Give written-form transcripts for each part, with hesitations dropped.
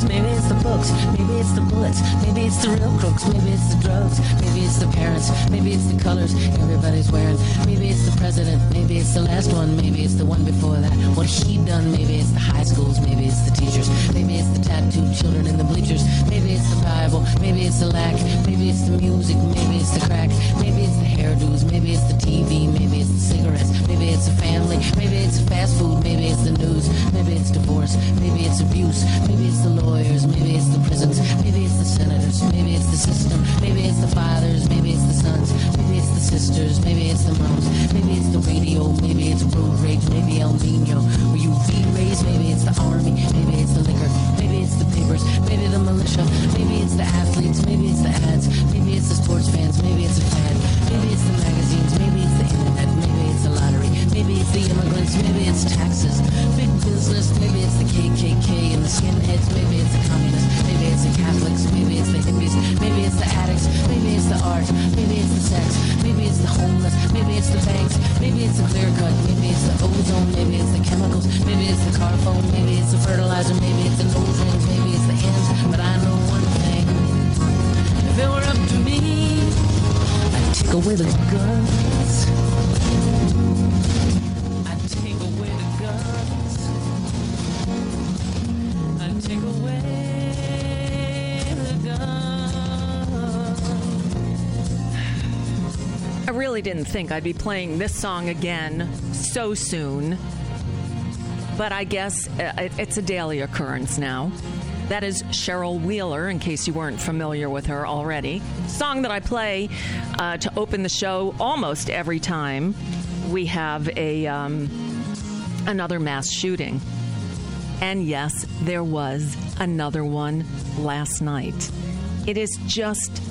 movies, maybe it's the books, maybe it's the bullets, maybe it's the real crooks, maybe it's the drugs, maybe it's the parents, maybe it's the colors everybody's wearing, maybe it's the president, maybe it's the last one, maybe it's the one before that, what he done, maybe it's the high schools, maybe it's the teachers, maybe it's the tattooed children in the bleachers, maybe it's the Bible, maybe it's the lack, maybe it's the music, maybe it's the crack, maybe it's the hairdos, maybe it's the TV, maybe it's the cigarettes, maybe it's the family, maybe it's the fast food, maybe it's the news, maybe it's divorce, maybe it's abuse, maybe it's the lawyers, maybe it's the prisons, maybe it's the senators, maybe it's the system, maybe it's the fathers, maybe it's the sons, maybe it's the sisters, maybe it's the moms, maybe it's the radio, maybe it's road rage, maybe El Nino, or UV rays, maybe it's the army, maybe it's the liquor, maybe it's the papers, maybe the militia, maybe it's the athletes, maybe it's the ads, maybe it's the sports fans, maybe it's a fad, maybe it's the magazines, maybe it's the internet, maybe it's the lottery, maybe it's the immigrants, maybe it's taxes, big business, maybe it's the KKK and the skinheads, maybe it's the communists, maybe it's the Catholics, maybe it's the hippies, maybe it's the addicts, maybe it's the art, maybe it's the sex, maybe it's the homeless, maybe it's the banks, maybe it's the clear cut, maybe it's the ozone, maybe it's the chemicals, maybe it's the car phone, maybe it's the fertilizer, maybe it's the nose rings, maybe it's the ends, but I know one thing, if it were up to me, I'd take away the guns. I'd take away the guns. I'd take away the guns. I really didn't think I'd be playing this song again so soon, but I guess it's a daily occurrence now. That is Cheryl Wheeler, in case you weren't familiar with her already. Song that I play to open the show almost every time we have another mass shooting. And yes, there was another one last night. It is just...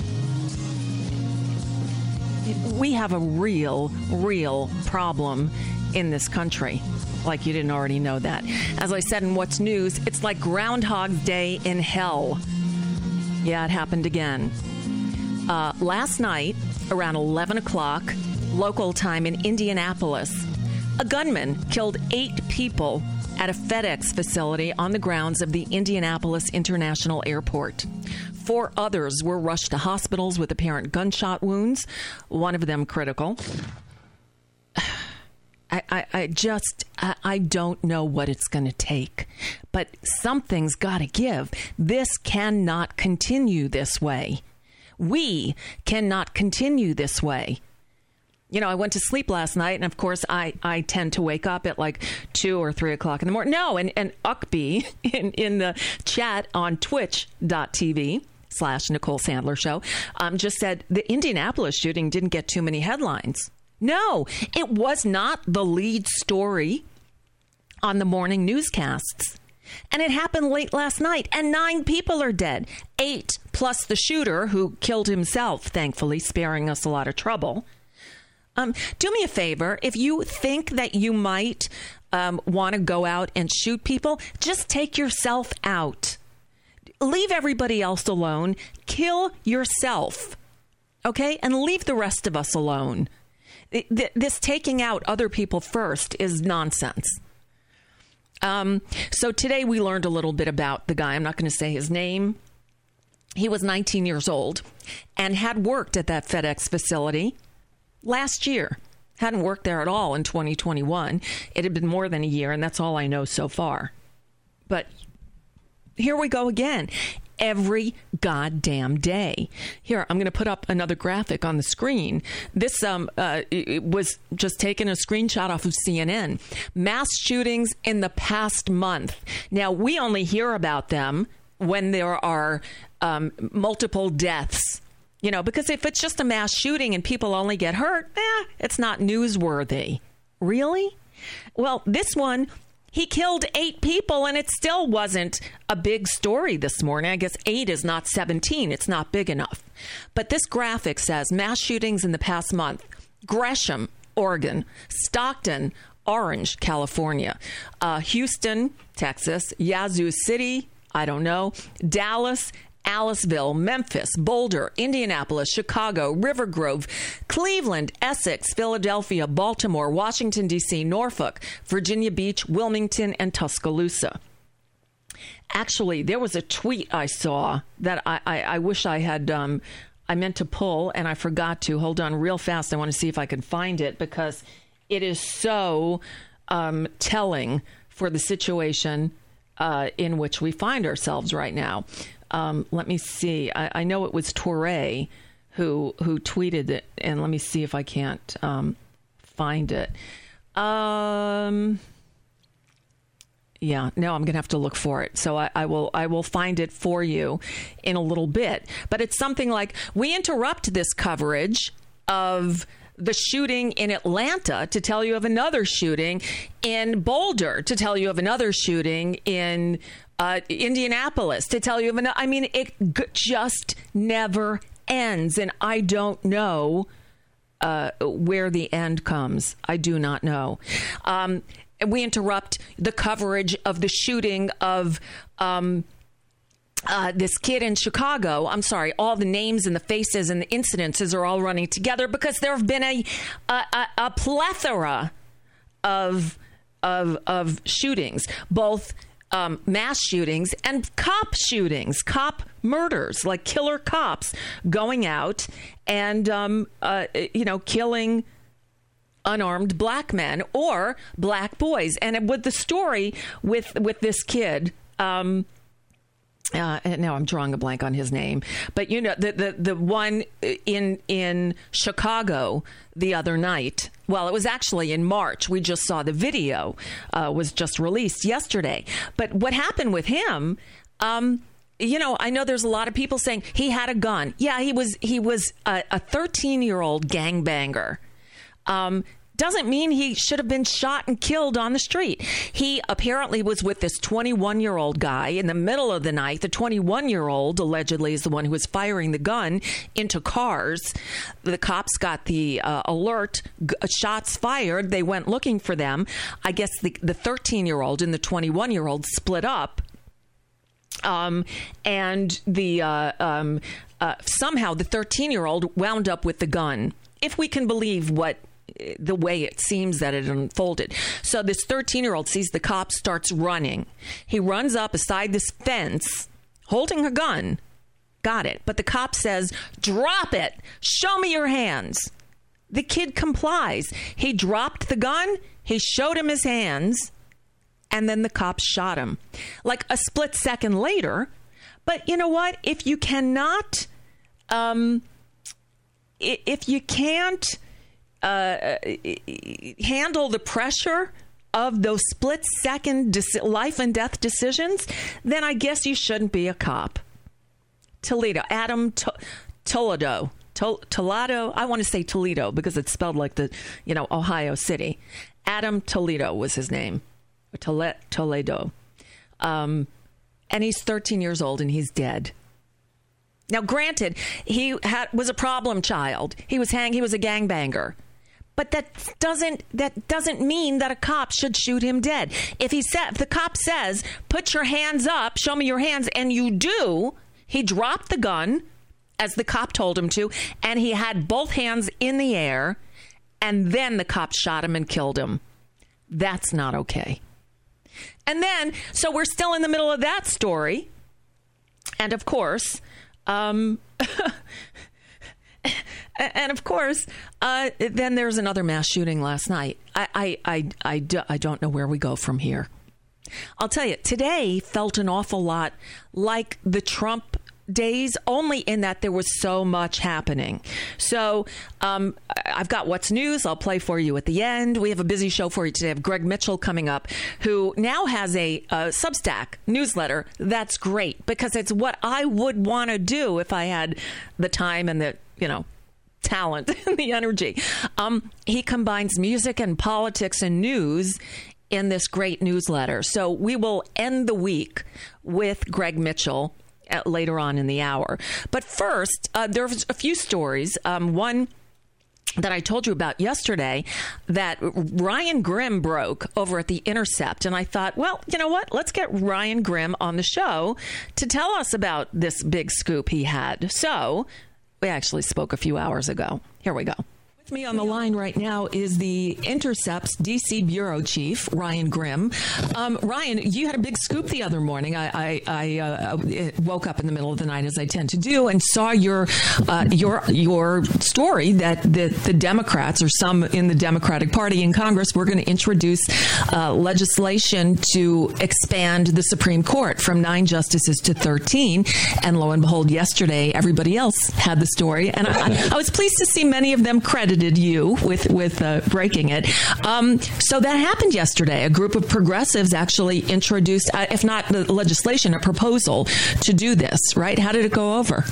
we have a real problem in this country. Like you didn't already know that. As I said in What's News, it's like Groundhog Day in hell. Yeah, it happened again. Last night, around 11 o'clock, local time in Indianapolis, a gunman killed 8 people at a FedEx facility on the grounds of the Indianapolis International Airport. 4 others were rushed to hospitals with apparent gunshot wounds, one of them critical. I don't know what it's going to take, but something's got to give. This cannot continue this way. We cannot continue this way. You know, I went to sleep last night, and of course, I tend to wake up at like 2 or 3 o'clock in the morning. No, and Uckby in the chat on twitch.tv/Nicole Sandler Show just said the Indianapolis shooting didn't get too many headlines. No, it was not the lead story on the morning newscasts. And it happened late last night, and 9 people are dead. 8 plus the shooter who killed himself, thankfully, sparing us a lot of trouble. Do me a favor. If you think that you might want to go out and shoot people, just take yourself out. Leave everybody else alone. Kill yourself. Okay? And leave the rest of us alone. This taking out other people first is nonsense. So today we learned a little bit about the guy. I'm not going to say his name. He was 19 years old and had worked at that FedEx facility last year. Hadn't worked there at all in 2021. It had been more than a year, and that's all I know so far. But here we go again. Every goddamn day. Here, I'm going to put up another graphic on the screen. This it was just taken a screenshot off of CNN. Mass shootings in the past month. Now, we only hear about them when there are multiple deaths. You know, because if it's just a mass shooting and people only get hurt, it's not newsworthy. Really? Well, this one... he killed 8 people, and it still wasn't a big story this morning. I guess 8 is not 17. It's not big enough. But this graphic says mass shootings in the past month. Gresham, Oregon. Stockton, Orange, California. Houston, Texas. Yazoo City, I don't know. Dallas, Aliceville, Memphis, Boulder, Indianapolis, Chicago, River Grove, Cleveland, Essex, Philadelphia, Baltimore, Washington, D.C., Norfolk, Virginia Beach, Wilmington, and Tuscaloosa. Actually, there was a tweet I saw that I wish I had, I meant to pull and I forgot to. Hold on real fast. I want to see if I can find it because it is so telling for the situation in which we find ourselves right now. Let me see. I know it was Touré who tweeted it, and let me see if I can't find it. Yeah, no, I'm going to have to look for it. So I will find it for you in a little bit. But it's something like, we interrupt this coverage of the shooting in Atlanta to tell you of another shooting in Boulder, to tell you of another shooting in Indianapolis, to tell you of another. I mean, it just never ends. And I don't know where the end comes. I do not know. We interrupt the coverage of the shooting of this kid in Chicago. I'm sorry, all the names and the faces and the incidences are all running together because there have been a plethora of shootings, both mass shootings and cop shootings, cop murders, like killer cops going out and killing unarmed black men or black boys. And with the story with this kid, now I'm drawing a blank on his name, but you know, the one in Chicago the other night. Well, it was actually in March. We just saw the video, was just released yesterday. But what happened with him, I know there's a lot of people saying he had a gun. Yeah, he was a 13-year-old gangbanger. Doesn't mean he should have been shot and killed on the street. He apparently was with this 21-year-old guy in the middle of the night. The 21-year-old allegedly is the one who was firing the gun into cars. The cops got the alert, shots fired. They went looking for them. I guess the 13-year-old and the 21-year-old split up. And somehow the 13-year-old wound up with the gun, if we can believe the way it seems that it unfolded. So this 13-year-old sees the cop, starts running. He runs up beside this fence, holding a gun. Got it. But the cop says, "Drop it. Show me your hands." The kid complies. He dropped the gun. He showed him his hands. And then the cops shot him. Like a split second later. But you know what? If you cannot, if you can't handle the pressure of those split second life and death decisions, then I guess you shouldn't be a cop. Toledo, Adam Toledo. Toledo. I want to say Toledo because it's spelled like Ohio City. Adam Toledo was his name. Toledo. And he's 13 years old and he's dead. Now, granted, he was a problem child. He was a gangbanger. But that doesn't mean that a cop should shoot him dead. If the cop says, "Put your hands up, show me your hands," and you do, he dropped the gun, as the cop told him to, and he had both hands in the air, and then the cop shot him and killed him. That's not okay. And then, so we're still in the middle of that story. And of course, then there's another mass shooting last night. I don't know where we go from here. I'll tell you, today felt an awful lot like the Trump days, only in that there was so much happening. So I've got what's news I'll play for you at the end. We have a busy show for you today. I have Greg Mitchell coming up, who now has a Substack newsletter. That's great because it's what I would want to do if I had the time and the talent and the energy. He combines music and politics and news in this great newsletter. So we will end the week with Greg Mitchell later on in the hour. But first, there's a few stories. One that I told you about yesterday, that Ryan Grim broke over at The Intercept. And I thought, well, you know what? Let's get Ryan Grim on the show to tell us about this big scoop he had. So we actually spoke a few hours ago. Here we go. With me on the line right now is the Intercept's D.C. bureau chief, Ryan Grim. Ryan, you had a big scoop the other morning. I woke up in the middle of the night, as I tend to do, and saw your story that the Democrats, or some in the Democratic Party in Congress, were going to introduce legislation to expand the Supreme Court from 9 justices to 13. And lo and behold, yesterday, everybody else had the story. And I was pleased to see many of them credited you with breaking it. So that happened yesterday. A group of progressives actually introduced, if not the legislation, a proposal to do this, right? How did it go over?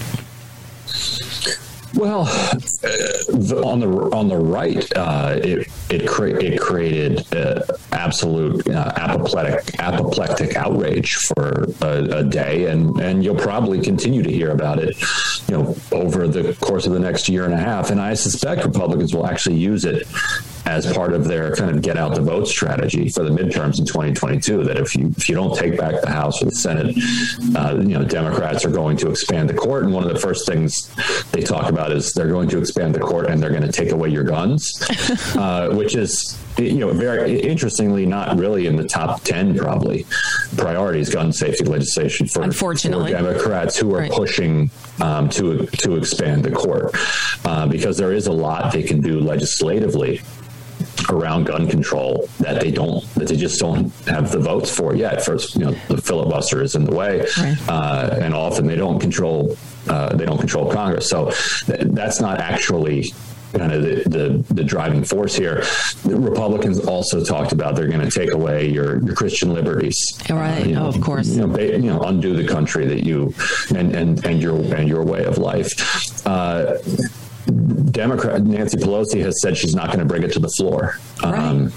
Well, on the right, it created absolute apoplectic outrage for a day, and you'll probably continue to hear about it, over the course of the next year and a half. And I suspect Republicans will actually use it as part of their kind of get out the vote strategy for the midterms in 2022, that if you don't take back the House or the Senate, Democrats are going to expand the court. And one of the first things they talk about is they're going to expand the court and they're going to take away your guns, which is, very interestingly, not really in the top 10 probably priorities, gun safety legislation for Democrats who are pushing to expand the court, because there is a lot they can do legislatively around gun control that they just don't have the votes for yet. First, the filibuster is in the way, and often they don't control Congress. So that's not actually kind of the driving force here. The Republicans also talked about they're going to take away your Christian liberties. Right. Of course. Undo the country that you and your way of life. Democrat Nancy Pelosi has said she's not going to bring it to the floor. Right.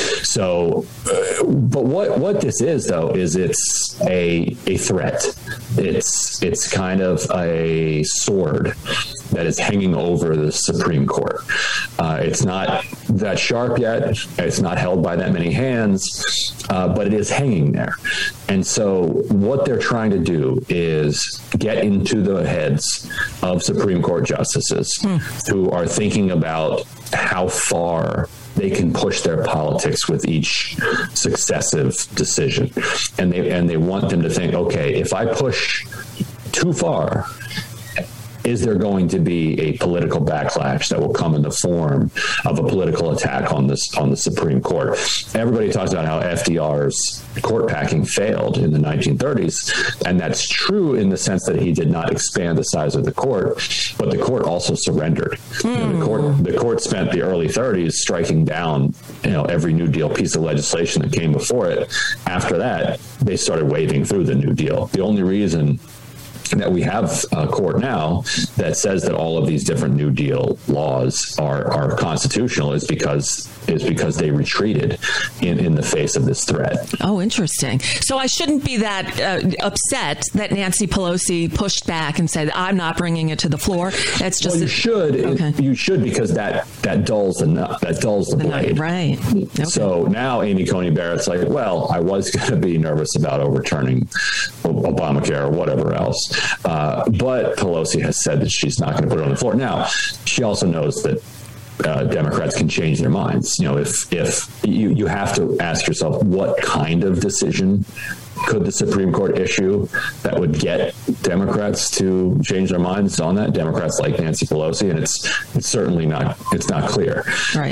But what this is, though, is it's a threat. It's kind of a sword that is hanging over the Supreme Court. It's not that sharp yet. It's not held by that many hands, but it is hanging there. And so what they're trying to do is get into the heads of Supreme Court justices who are thinking about how far they can push their politics with each successive decision. And they want them to think, okay, if I push too far, is there going to be a political backlash that will come in the form of a political attack on the Supreme Court? Everybody talks about how FDR's court packing failed in the 1930s, and that's true in the sense that he did not expand the size of the court, but the court also surrendered. The court spent the early 30s striking down every New Deal piece of legislation that came before it. After that, they started waving through the New Deal. The only reason that we have a court now that says that all of these different New Deal laws are constitutional is because they retreated in the face of this threat. Oh, interesting. So I shouldn't be that upset that Nancy Pelosi pushed back and said, I'm not bringing it to the floor. It's just you should. Okay. You should, because that dulls the blade. Right. Okay. So now Amy Coney Barrett's like, well, I was going to be nervous about overturning Obamacare or whatever else. But Pelosi has said that she's not going to put it on the floor. Now, she also knows that Democrats can change their minds. If you have to ask yourself, what kind of decision could the Supreme Court issue that would get Democrats to change their minds on that? Democrats like Nancy Pelosi, and it's certainly not clear. Right.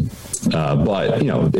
But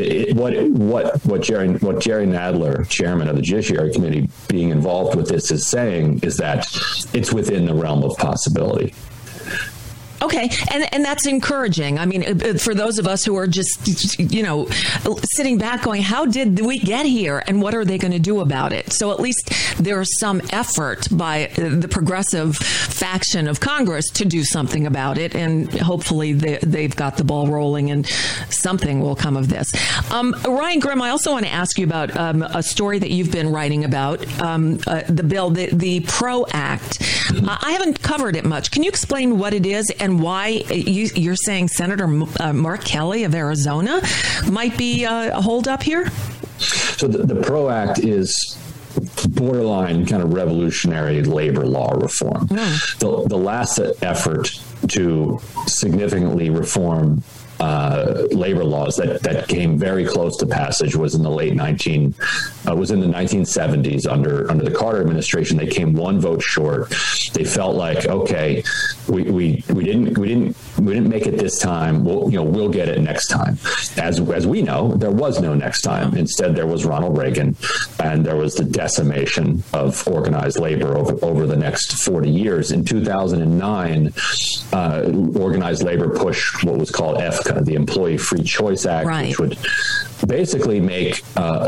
what Jerry Nadler, chairman of the Judiciary Committee, being involved with this is saying is that it's within the realm of possibility. Okay, and that's encouraging. I mean, for those of us who are just, sitting back going, how did we get here and what are they going to do about it? So at least there's some effort by the progressive faction of Congress to do something about it, and hopefully they've got the ball rolling and something will come of this. Ryan Grim, I also want to ask you about a story that you've been writing about, the bill, the PRO Act. I haven't covered it much. Can you explain what it is and why you're saying Senator Mark Kelly of Arizona might be a holdup here? So the PRO Act is borderline kind of revolutionary labor law reform. The last effort to significantly reform labor laws that came very close to passage was in the 1970s under the Carter administration. They came one vote short. They felt like, okay, we didn't make it this time. We'll get it next time. As we know, there was no next time. Instead, there was Ronald Reagan, and there was the decimation of organized labor over the next 40 years. In 2009, organized labor pushed what was called EFCA, the Employee Free Choice Act, right, which would basically make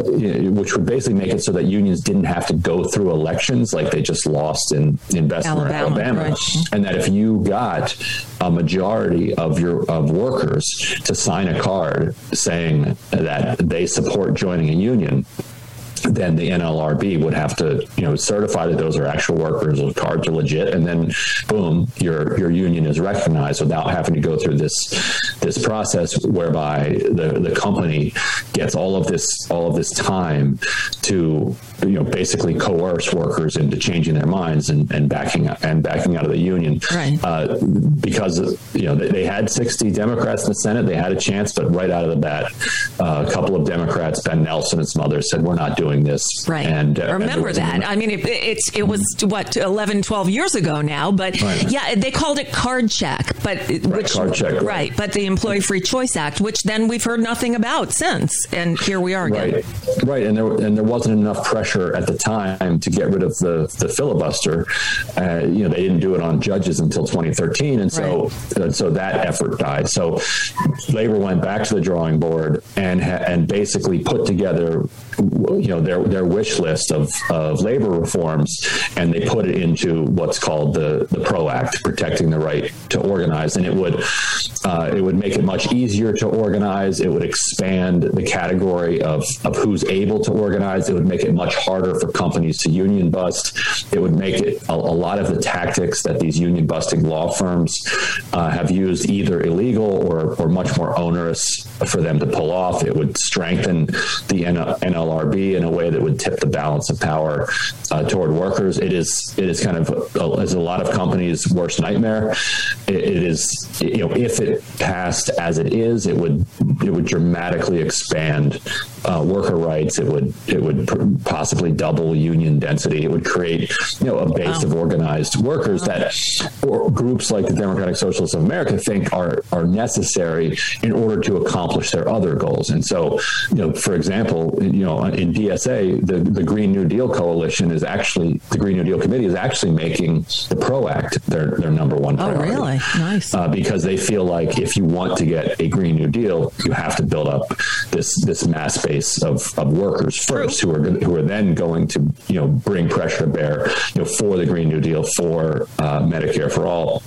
it so that unions didn't have to go through elections like they just lost in Bessemer, Alabama. Right. And that if you got a majority of workers to sign a card saying that they support joining a union, then the NLRB would have to, certify that those are actual workers, those cards are legit, and then boom, your union is recognized without having to go through this process whereby the company gets all of this time to basically coerce workers into changing their minds and backing out of the union. Right. Because they had 60 Democrats in the Senate, they had a chance, but right out of the bat, a couple of Democrats, Ben Nelson and some others, said, "We're not doing this." Right. And remember that. I mean, it was what 11, 12 years ago now, but right, yeah, they called it card check, but card check, right. But the Employee Free Choice Act, which then we've heard nothing about since, and here we are again. Right. And there wasn't enough pressure at the time to get rid of the filibuster. They didn't do it on judges until 2013, and so that effort died. So labor went back to the drawing board and basically put together their wish list of labor reforms, and they put it into what's called the PRO Act, protecting the right to organize. And it would make it much easier to organize. It would expand the category of who's able to organize. It would make it much harder for companies to union bust. It would make it a lot of the tactics that these union busting law firms have used either illegal or much more onerous for them to pull off. It would strengthen the NLRB in a way that would tip the balance of power toward workers. It is kind of as a lot of companies' worst nightmare. It is, if it passed as it is, it would dramatically expand worker rights. It would possibly double union density. It would create a base of organized workers that groups like the Democratic Socialists of America think are necessary in order to accomplish their other goals. And so, for example, in DSA, the Green New Deal Coalition the Green New Deal Committee is actually making the PRO Act their number one priority. Oh, really? Nice. Because they feel like if you want to get a Green New Deal, you have to build up this mass base of workers first, who are then going to bring pressure to bear for the Green New Deal, for Medicare for all.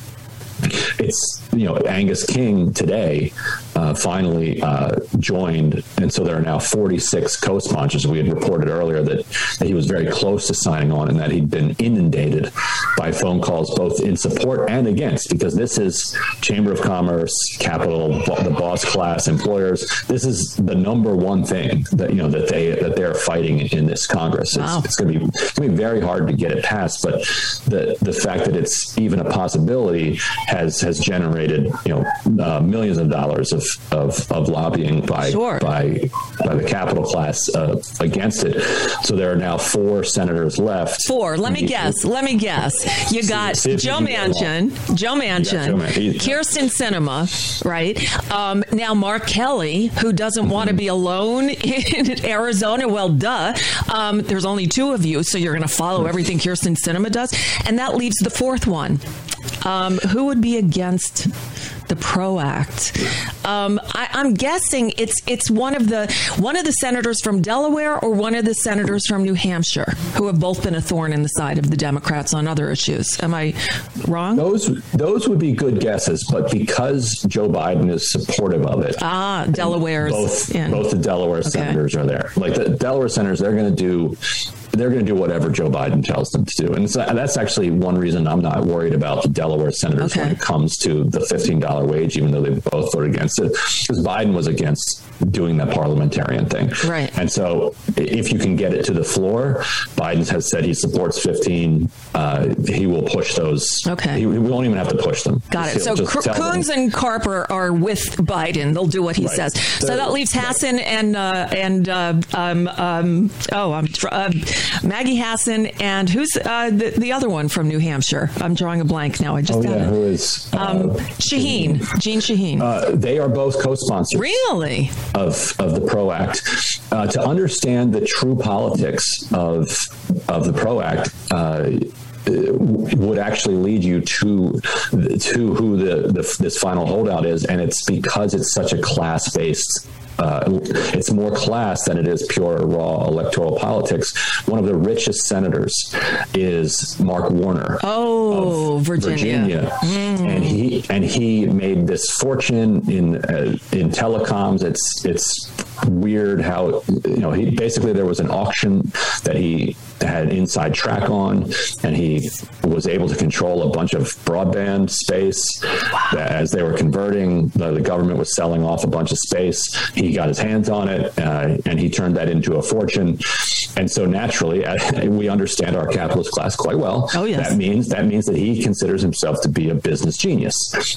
It's Angus King today finally joined, and so there are now 46 co-sponsors. We had reported earlier that he was very close to signing on, and that he'd been inundated by phone calls both in support and against, because this is Chamber of Commerce, capital, the boss class employers. This is the number one thing that they're fighting in this Congress. Wow. It's going to be very hard to get it passed, but the fact that it's even a possibility has generated millions of dollars of lobbying by the capital class against it. So there are now 4 senators left. 4. Let me guess. You got Joe Manchin, Kyrsten Sinema, right? Now Mark Kelly, who doesn't want to be alone in Arizona. Well, duh. There's only 2 of you, so you're going to follow everything Kyrsten Sinema does, and that leaves the 4th one. Who would be against the PRO Act? I'm guessing it's one of the senators from Delaware or one of the senators from New Hampshire, who have both been a thorn in the side of the Democrats on other issues. Am I wrong? Those would be good guesses, but because Joe Biden is supportive of it, Delaware's both the Delaware senators are there. Like the Delaware senators, they're going to do they're going to do whatever Joe Biden tells them to do. And so that's actually one reason I'm not worried about the Delaware senators when it comes to the $15 wage, even though they both voted against it, because Biden was against doing that parliamentarian thing. Right. And so if you can get it to the floor, Biden has said he supports 15. He will push those. Okay. We won't even have to push them. Got it. So Coons and Carper are with Biden. They'll do what he says. So that leaves Hassan and Maggie Hassan and who's the other one from New Hampshire? I'm drawing a blank now. I just who is Shaheen, Jeanne Shaheen. They are both co-sponsors. Really? Of the PRO Act. To understand the true politics of the PRO Act would actually lead you to who this final holdout is, and it's because it's such a class-based. It's more class than it is pure raw electoral politics. One of the richest senators is Mark Warner. of Virginia. And he made this fortune in telecoms. It's weird how he basically, there was an auction that he had inside track on, and he was able to control a bunch of broadband space. As they were converting, the government was selling off a bunch of space. He got his hands on it, and he turned that into a fortune. And so naturally, we understand our capitalist class quite well. Oh, yes. That means that he considers himself to be a business genius.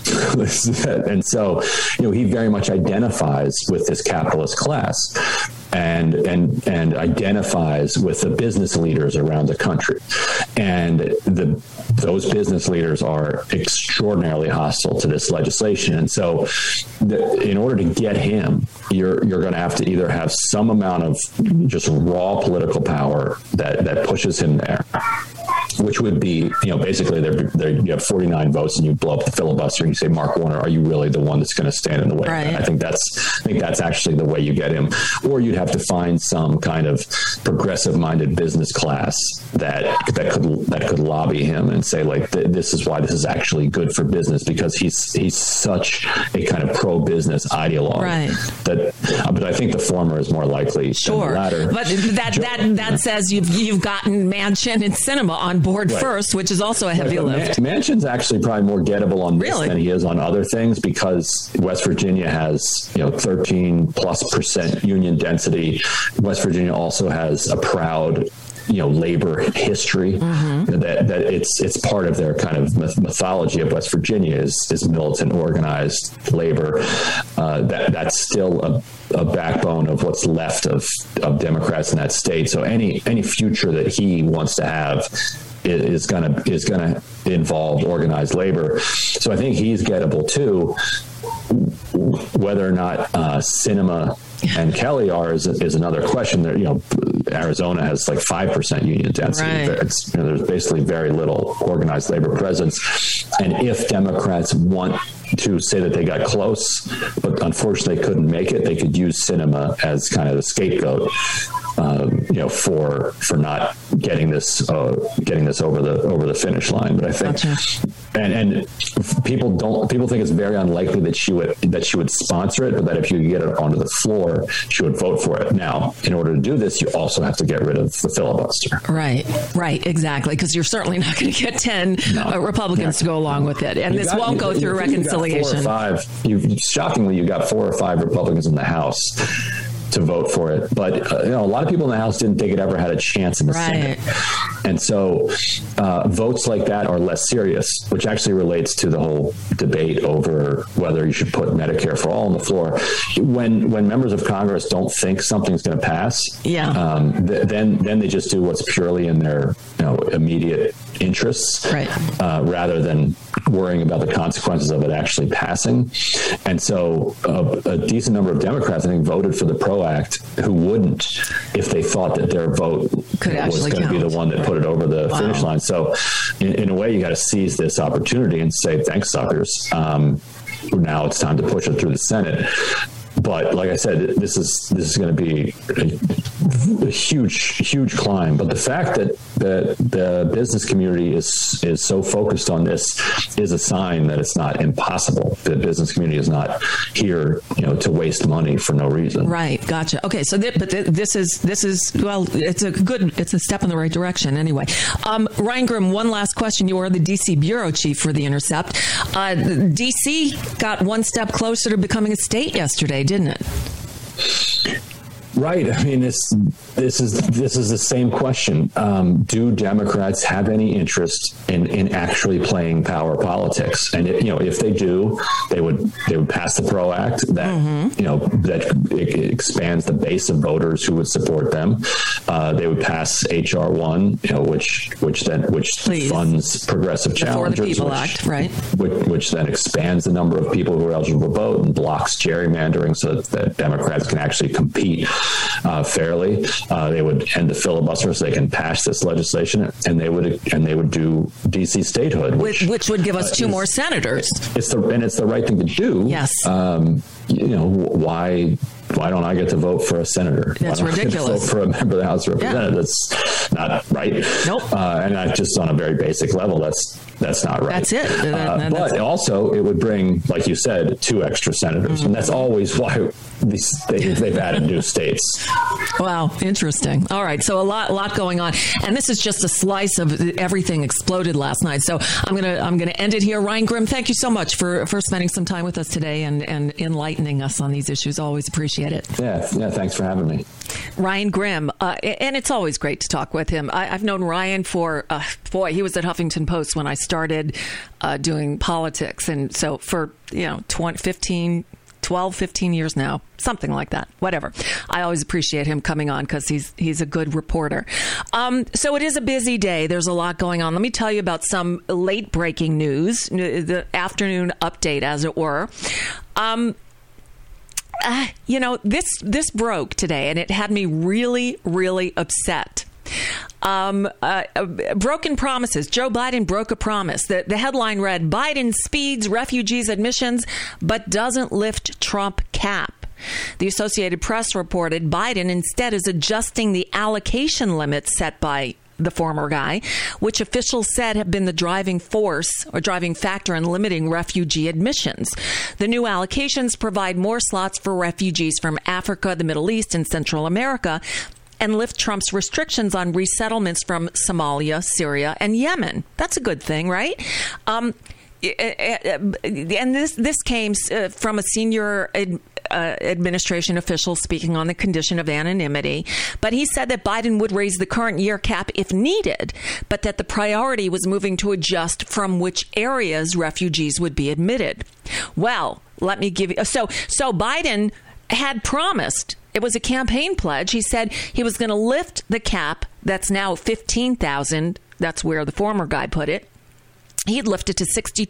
And so, he very much identifies with this capitalist class and identifies with the business leaders around the country. And those business leaders are extraordinarily hostile to this legislation. And so in order to get him, you're going to have to either have some amount of just raw political power that pushes him there, which would be, basically you have 49 votes and you blow up the filibuster and you say, Mark Warner, are you really the one that's going to stand in the way? Right. I think that's actually the way you get him. Or you'd have to find some kind of progressive-minded business class that could lobby him and say, like, this is why this is actually good for business, because he's such a kind of pro-business ideologue. Right. But I think the former is more likely than the latter. But that says you've gotten Manchin and Sinema on board first, which is also a heavy lift. Manchin's actually probably more gettable on this than he is on other things, because West Virginia has 13+% union density. West Virginia also has a proud labor history. That it's part of their kind of mythology of West Virginia is militant organized labor. That's still a backbone of what's left of Democrats in that state. So any future that he wants to have is going to involve organized labor. So I think he's gettable too. Whether or not Sinema and Kelly are is another question. There, Arizona has like 5% union density. Right. There's basically very little organized labor presence. And if Democrats want to say that they got close, but unfortunately couldn't make it, they could use Sinema as kind of the scapegoat, for not getting this over the finish line. But I think, and people think it's very unlikely that she would sponsor it, but that if you get it onto the floor, she would vote for it. Now, in order to do this, you also have to get rid of the filibuster. Right, exactly, because you're certainly not going to get 10 Republicans to go along with it, and this won't go through reconciliation. Shockingly, you got 4 or 5 Republicans in the House to vote for it. But, a lot of people in the House didn't think it ever had a chance in the Senate. And so votes like that are less serious, which actually relates to the whole debate over whether you should put Medicare for all on the floor. When members of Congress don't think something's going to pass, then they just do what's purely in their immediate interests, rather than worrying about the consequences of it actually passing. And so a decent number of Democrats, I think, voted for the PRO Act who wouldn't if they thought that their vote was going to be the one that put it over the finish line. So in a way, you got to seize this opportunity and say, thanks, suckers. Now it's time to push it through the Senate. But like I said, this is going to be a huge climb. But the fact that the business community is so focused on this is a sign that it's not impossible. The business community is not here, to waste money for no reason. Right. Gotcha. Okay. So, this is well, it's a step in the right direction anyway. Ryan Grim, one last question. You are the D.C. bureau chief for The Intercept. D.C. got one step closer to becoming a state yesterday, didn't it? Right. I mean, this is the same question. Do Democrats have any interest in actually playing power politics? And if they do, they would pass the PRO Act that that it expands the base of voters who would support them. They would pass HR 1, which funds progressive challengers, For the People Act, right? Which then expands the number of people who are eligible to vote and blocks gerrymandering so that Democrats can actually compete fairly. They would end the filibuster so they can pass this legislation, and they would do DC statehood, which would give us two more senators. It's the right thing to do. Yes. Why don't I get to vote for a senator? That's ridiculous. Vote for a member of the House of Representatives. Yeah. That's not right. Nope. And that's just on a very basic level. That's not right. That's it. But also, it would bring, like you said, 2 extra senators, and that's always why they've added new states. Wow, interesting. All right, so a lot going on, and this is just a slice of everything exploded last night. So I'm gonna end it here. Ryan Grim, thank you so much for spending some time with us today and enlightening us on these issues. Always appreciate it. Yeah. Thanks for having me. Ryan Grim, and it's always great to talk with him. I've known Ryan for, he was at Huffington Post when I started doing politics. And so for, 12, 15 years now, something like that, whatever. I always appreciate him coming on because he's a good reporter. So it is a busy day. There's a lot going on. Let me tell you about some late breaking news, the afternoon update, as it were. This broke today, and it had me really, really upset. Broken promises. Joe Biden broke a promise. The headline read, Biden speeds refugees admissions, but doesn't lift Trump cap. The Associated Press reported Biden instead is adjusting the allocation limits set by the former guy, which officials said have been the driving factor in limiting refugee admissions. The new allocations provide more slots for refugees from Africa, the Middle East, and Central America, and lift Trump's restrictions on resettlements from Somalia, Syria, and Yemen. That's a good thing, right? And this came from a senior administration official speaking on the condition of anonymity. But he said that Biden would raise the current year cap if needed, but that the priority was moving to adjust from which areas refugees would be admitted. Well, let me give you... So Biden had promised, it was a campaign pledge. He said he was going to lift the cap that's now 15,000. That's where the former guy put it. He'd lift it to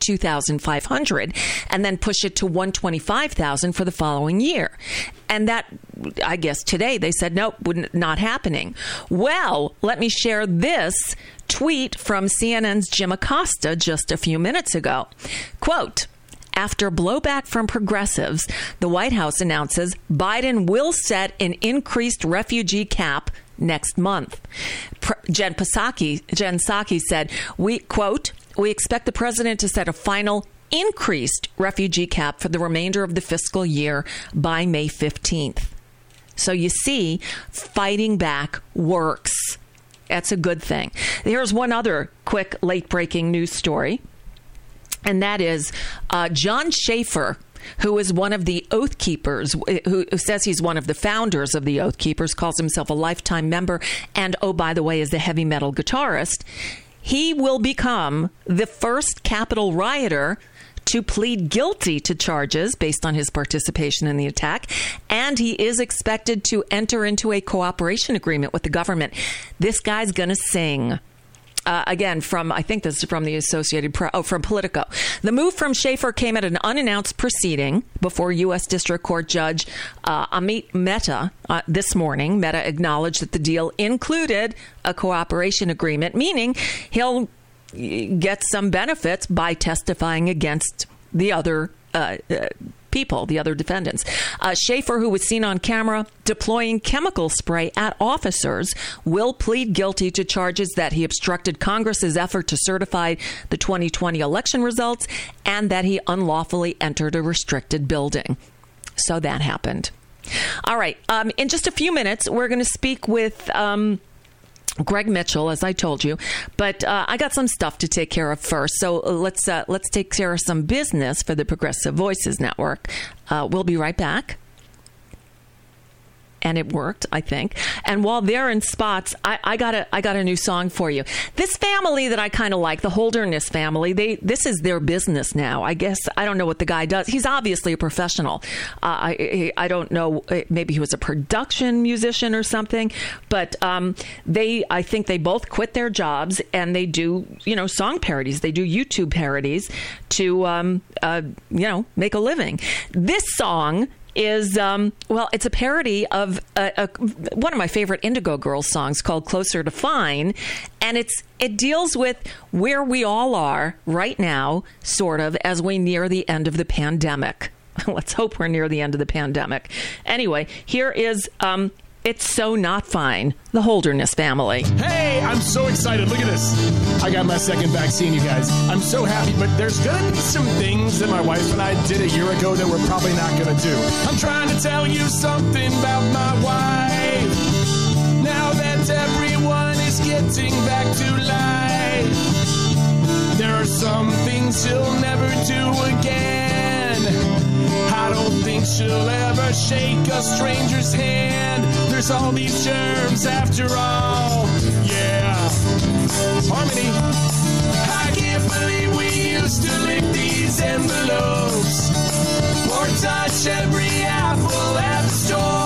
62,500 and then push it to 125,000 for the following year. And that, I guess today they said, nope, not happening. Well, let me share this tweet from CNN's Jim Acosta just a few minutes ago. Quote, after blowback from progressives, the White House announces Biden will set an increased refugee cap next month. Jen Psaki said, we expect the president to set a final increased refugee cap for the remainder of the fiscal year by May 15th. So you see, fighting back works. That's a good thing. Here's one other quick late-breaking news story, and that is John Schaefer, who is one of the Oath Keepers, who says he's one of the founders of the Oath Keepers, calls himself a lifetime member, and, oh, by the way, is the heavy metal guitarist. He will become the first Capitol rioter to plead guilty to charges based on his participation in the attack, and he is expected to enter into a cooperation agreement with the government. This guy's going to sing. Again, I think this is from the Associated Press, from Politico. The move from Schaefer came at an unannounced proceeding before U.S. District Court Judge Amit Mehta this morning. Mehta acknowledged that the deal included a cooperation agreement, meaning he'll get some benefits by testifying against the other people, the other defendants. Schaefer, who was seen on camera deploying chemical spray at officers, will plead guilty to charges that he obstructed Congress's effort to certify the 2020 election results and that he unlawfully entered a restricted building. So that happened. All right. In just a few minutes, we're going to speak with Greg Mitchell, as I told you, but I got some stuff to take care of first. So let's take care of some business for the Progressive Voices Network. We'll be right back. And it worked, I think. And while they're in spots, I got a new song for you. This family that I kind of like, the Holderness family, this is their business now. I guess I don't know what the guy does. He's obviously a professional. I don't know. Maybe he was a production musician or something. But I think they both quit their jobs and they do song parodies. They do YouTube parodies to make a living. This song is, it's a parody of one of my favorite Indigo Girls songs called Closer to Fine. And it deals with where we all are right now, sort of, as we near the end of the pandemic. Let's hope we're near the end of the pandemic. Anyway, here is It's So Not Fine, the Holderness family. Hey, I'm so excited. Look at this. I got my second vaccine, you guys. I'm so happy, but there's going to be some things that my wife and I did a year ago that we're probably not going to do. I'm trying to tell you something about my wife. Now that everyone is getting back to life, there are some things she'll never do again. I don't think she'll ever shake a stranger's hand. There's all these germs after all. Yeah. Harmony. I can't believe we used to lick these envelopes or touch every apple at the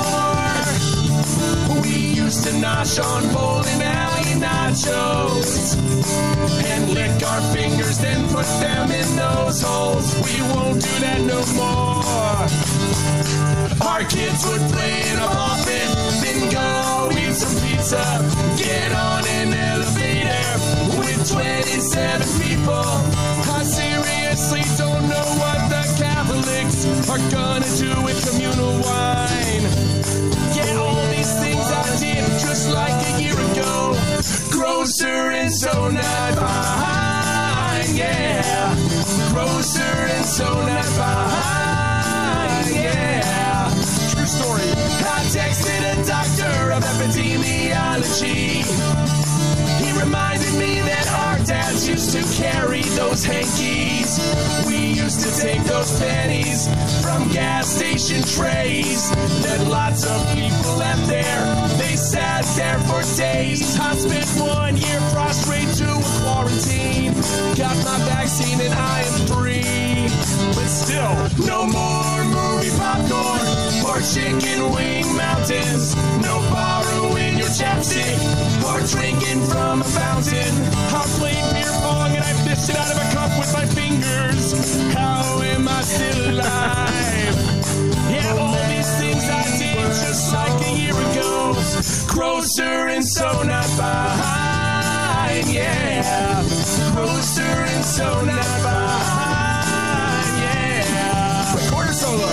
store. We used to nosh on bowling alley nachos and lick our fingers, then put them in those holes. We won't do that no more. Our kids would play in a ball pit, then go eat some pizza, get on an elevator with 27 people. I seriously don't know what the Catholics are gonna do with communal wine. Yeah, all these things I did just like a year ago. Grosser and so not fine, yeah. Grosser and so not fine, yeah. True story. I texted a doctor of epidemiology. He reminded me that our dads used to carry those hankies. We used to take those pennies from gas station trays that lots of people left there. They sat there for days. I spent 1 year prostrate to a quarantine. Got my vaccine and I am free. But still, no more movie popcorn or chicken wing mountains. No borrowing your chapstick or drinking from a fountain. I played beer pong and I fished it out of a cup with my fingers. How am I still alive? Yeah, all these things I did just like a year ago. Grosser and so not fine, yeah. Grosser and so not fine, yeah. Recorder solo.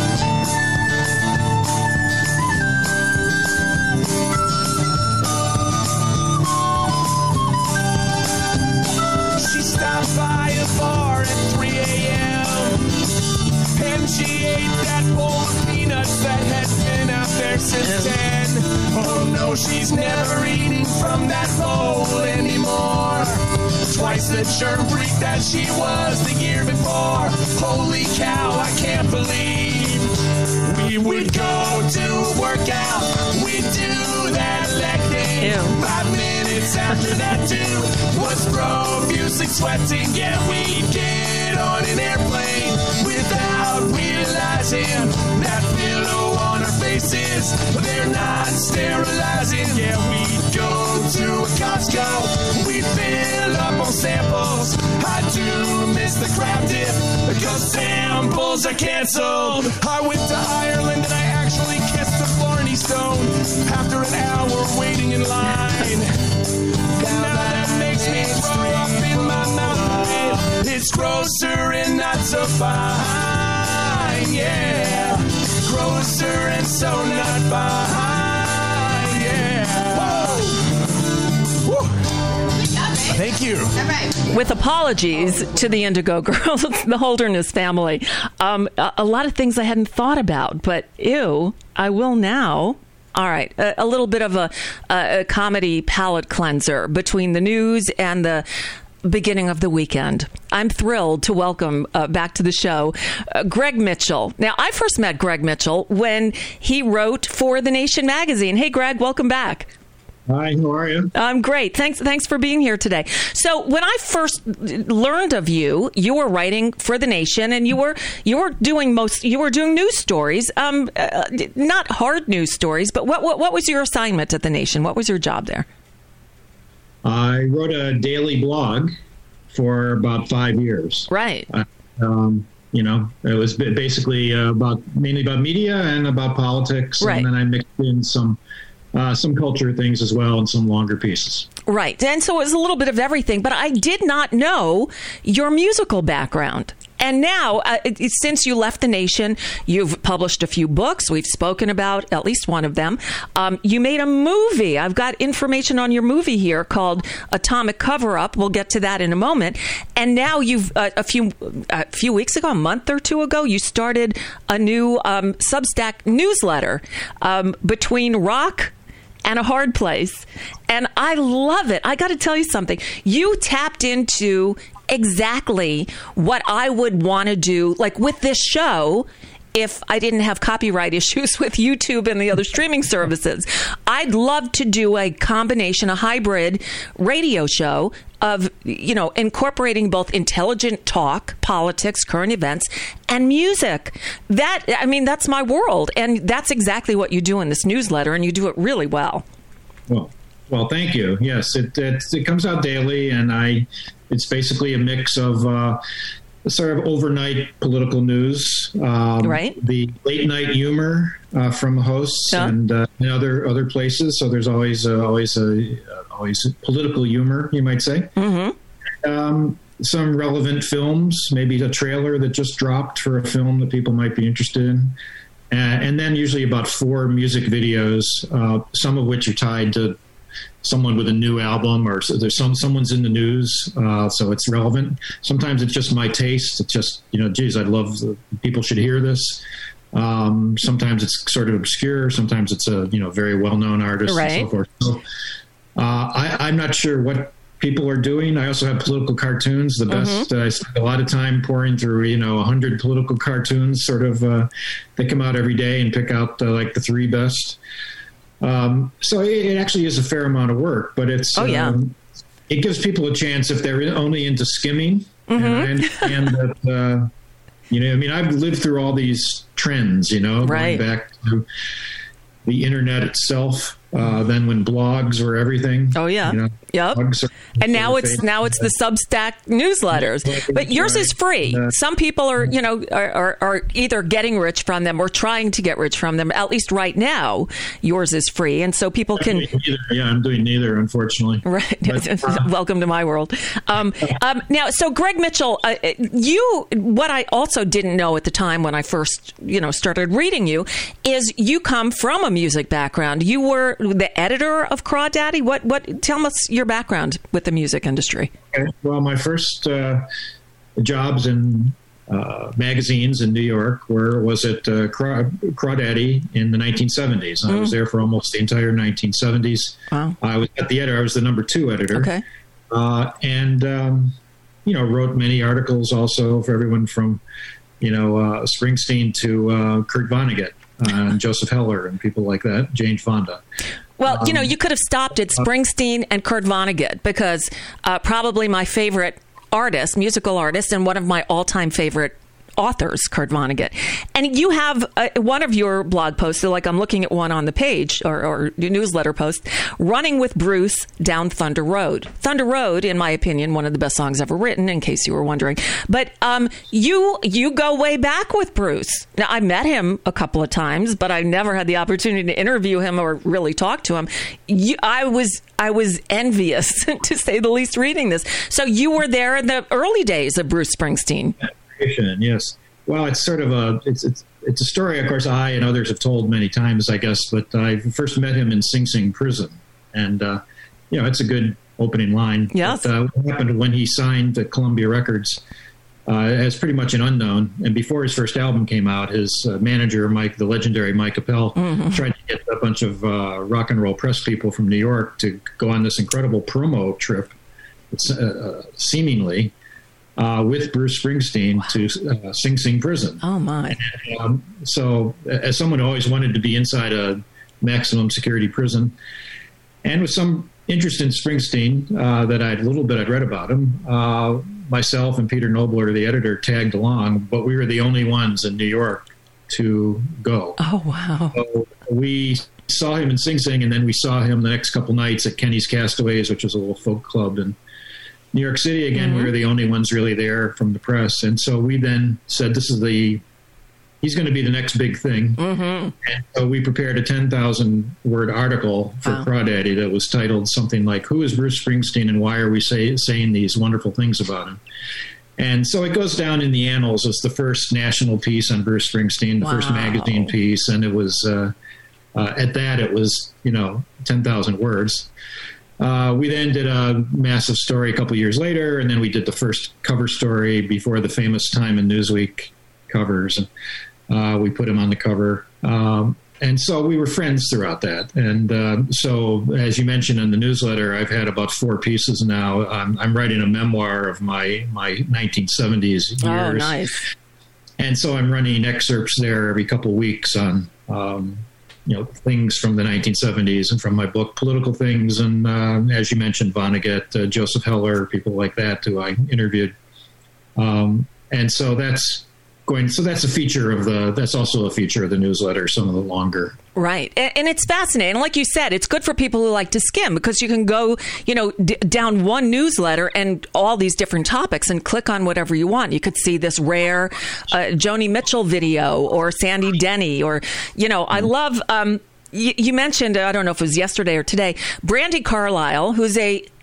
She stopped by a bar at 3 a.m. and she ate that bowl of peanuts that had been out there since 10. Oh no, she's never eating from that bowl anymore. Twice the germ freak that she was the year before. Holy cow, I can't believe we would go to a workout. We'd do that leg day. 5 minutes after that dude was profusely sweating. Yeah, we'd get on an airplane without realizing that pillow on our faces, they're not sterilizing. Yeah, we'd go to a Costco, we'd fill up on samples. I do miss the crab dip because samples are canceled. I went to Ireland and I actually kissed the Blarney Stone after an hour waiting in line. And now that makes me throw up in my mouth a bit. It's grosser and not so fine, yeah. Grosser and so not fine, yeah. Whoa. Thank you. With apologies to the Indigo Girls, the Holderness family. A lot of things I hadn't thought about, but ew. I will now. All right. A little bit of a comedy palate cleanser between the news and the beginning of the weekend. I'm thrilled to welcome back to the show Greg Mitchell. Now, I first met Greg Mitchell when he wrote for The Nation magazine. Hey, Greg, welcome back. Hi, how are you? I'm great. Thanks for being here today. So when I first learned of you, you were writing for The Nation, and you were doing news stories, not hard news stories. But what was your assignment at The Nation? What was your job there? I wrote a daily blog for about 5 years. Right. It was basically mainly about media and about politics, right. And then I mixed in some culture things as well and some longer pieces. Right. And so it was a little bit of everything, but I did not know your musical background. And now, since you left The Nation, you've published a few books. We've spoken about at least one of them. You made a movie. I've got information on your movie here called Atomic Cover-Up. We'll get to that in a moment. And now you've, a few weeks ago, a month or two ago, you started a new Substack newsletter, Between Rock and a Hard Place. And I love it. I got to tell you something. You tapped into exactly what I would want to do, like with this show, if I didn't have copyright issues with YouTube and the other streaming services. I'd love to do a combination, a hybrid radio show of, incorporating both intelligent talk, politics, current events, and music. That's my world. And that's exactly what you do in this newsletter, and you do it really well. Well, thank you. Yes, it comes out daily, and it's basically a mix of sort of overnight political news, right? The late night humor from the hosts, and other places. So there's always political humor, you might say. Mm-hmm. Some relevant films, maybe a trailer that just dropped for a film that people might be interested in. And then usually about 4 music videos, some of which are tied to someone with a new album, or there's someone's in the news, so it's relevant. Sometimes it's just my taste. It's just, I'd love people should hear this. Sometimes it's sort of obscure. Sometimes it's a very well-known artist, right, and so forth. So I'm not sure what people are doing. I also have political cartoons. The best. I spend a lot of time pouring through 100 political cartoons, sort of they come out every day, and pick out like the 3 best. So it actually is a fair amount of work, but it's it gives people a chance if they're only into skimming. Mm-hmm. And I understand that I've lived through all these trends, right, going back to the internet itself. Then when blogs were everything. Oh yeah. Yep. And now it's the Substack newsletters. But yours is free. Some people are either getting rich from them or trying to get rich from them. At least right now, yours is free, and so people can. I'm doing neither, unfortunately. Right. But, welcome to my world. Now, so Greg Mitchell, what I also didn't know at the time when I first started reading you is you come from a music background. You were the editor of Crawdaddy. What? Tell us your background with the music industry. Okay. Well, my first jobs in magazines in New York was at Crawdaddy in the 1970s. I was there for almost the entire 1970s. Wow. I was at the editor. I was the number 2 editor. Okay. And wrote many articles also for everyone from Springsteen to Kurt Vonnegut. Joseph Heller and people like that, Jane Fonda. Well, you could have stopped at Springsteen and Kurt Vonnegut, because probably my favorite artist, musical artist, and one of my all-time favorite authors, Kurt Vonnegut. And you have one of your blog posts, so like I'm looking at one on the page or your newsletter post, Running with Bruce Down Thunder Road. Thunder Road, in my opinion, one of the best songs ever written, in case you were wondering. But you go way back with Bruce. Now, I met him a couple of times, but I never had the opportunity to interview him or really talk to him. I was envious, to say the least, reading this. So you were there in the early days of Bruce Springsteen. Yes. Well, it's sort of it's a story, of course, I and others have told many times, I guess, but I first met him in Sing Sing Prison. And, it's a good opening line. Yes. But, what happened when he signed to Columbia Records, as pretty much an unknown. And before his first album came out, his manager, the legendary Mike Appel, tried to get a bunch of rock and roll press people from New York to go on this incredible promo trip, seemingly, with Bruce Springsteen to Sing Sing Prison. Oh, my. And, so as someone who always wanted to be inside a maximum security prison, and with some interest in Springsteen that I'd read about him, myself and Peter Nobler, the editor, tagged along, but we were the only ones in New York to go. Oh, wow. So we saw him in Sing Sing, and then we saw him the next couple nights at Kenny's Castaways, which was a little folk club in New York City. Again, we were the only ones really there from the press. And so we then said, he's going to be the next big thing. And so we prepared a 10,000-word article for Crawdaddy that was titled something like, "Who is Bruce Springsteen and why are we saying these wonderful things about him?" And so it goes down in the annals as the first national piece on Bruce Springsteen, the first magazine piece. And it was, at that, it was, 10,000 words. We then did a massive story a couple years later, and then we did the first cover story before the famous Time and Newsweek covers. We put him on the cover. And so we were friends throughout that. And so, as you mentioned in the newsletter, I've had about 4 pieces now. I'm writing a memoir of my 1970s years. Oh, nice. And so I'm running excerpts there every couple of weeks on, things from the 1970s and from my book, Political Things. And as you mentioned, Vonnegut, Joseph Heller, people like that who I interviewed. And so that's a feature that's also a feature of the newsletter, some of the longer. Right. And it's fascinating. Like you said, it's good for people who like to skim because you can go, down one newsletter and all these different topics and click on whatever you want. You could see this rare Joni Mitchell video or Sandy Denny or, I love, you mentioned, I don't know if it was yesterday or today, Brandi Carlile, who's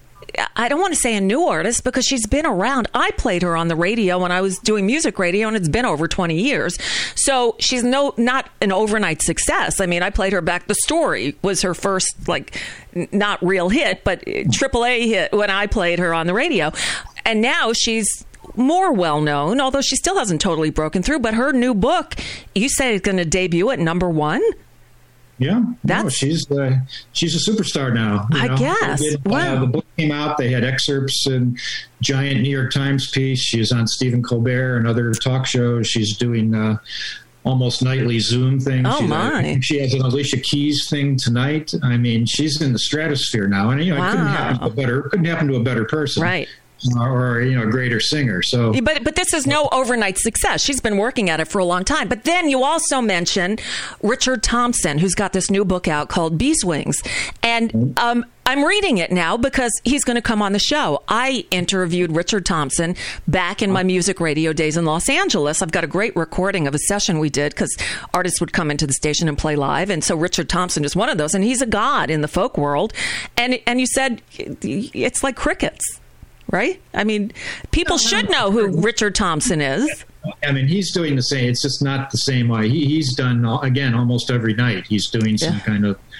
I don't want to say a new artist because she's been around. I played her on the radio when I was doing music radio, and it's been over 20 years. So she's not an overnight success. I mean, I played her back. The Story was her first, not real hit, but AAA hit when I played her on the radio. And now she's more well-known, although she still hasn't totally broken through. But her new book, you say is going to debut at number 1? Yeah, she's a superstar now. I guess. Wow. The book came out. They had excerpts in giant New York Times piece. She's on Stephen Colbert and other talk shows. She's doing almost nightly Zoom things. Oh, my. She has an Alicia Keys thing tonight. I mean, she's in the stratosphere now. And, it couldn't happen to a better person. Right. Or a greater singer. So, but this is no overnight success. She's been working at it for a long time. But then you also mention Richard Thompson, who's got this new book out called Beeswings, and I'm reading it now because he's going to come on the show. I interviewed Richard Thompson back in my music radio days in Los Angeles. I've got a great recording of a session we did because artists would come into the station and play live, and so Richard Thompson is one of those, and he's a god in the folk world. And you said it's like crickets. Right? I mean, people should know who Richard Thompson is. I mean, he's doing the same. It's just not the same way. He's done, again, almost every night. He's doing some kind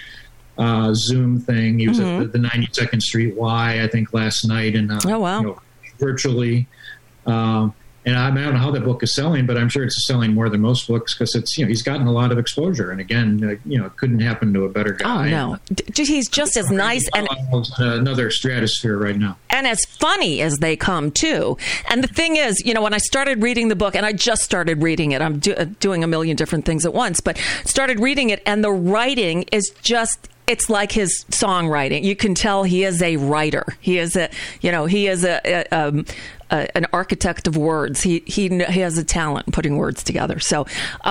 of Zoom thing. He was at the 92nd Street Y, I think, last night. And, virtually. And I don't know how that book is selling, but I'm sure it's selling more than most books because it's, he's gotten a lot of exposure. And again, it couldn't happen to a better guy. Oh, no. He's just as nice. And another stratosphere right now. And as funny as they come, too. And the thing is, when I started reading the book, and I just started reading it, I'm doing a million different things at once, but started reading it, and the writing is just... It's like his songwriting. You can tell he is a writer. He is an architect of words. He has a talent in putting words together. So,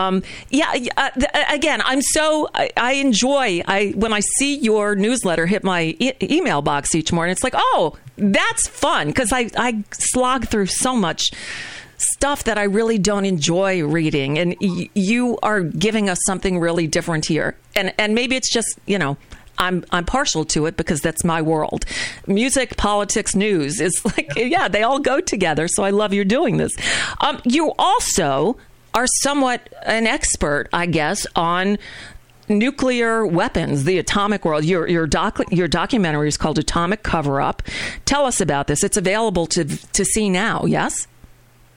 again, I enjoy when I see your newsletter hit my email box each morning. It's like, oh, that's fun because I slog through so much stuff that I really don't enjoy reading, and you are giving us something really different here. And maybe it's just, I'm partial to it because that's my world. Music, politics, news is like, they all go together. So I love you doing this. You also are somewhat an expert, I guess, on nuclear weapons, the atomic world. Your documentary is called Atomic Cover-Up. Tell us about this. It's available to see now, yes?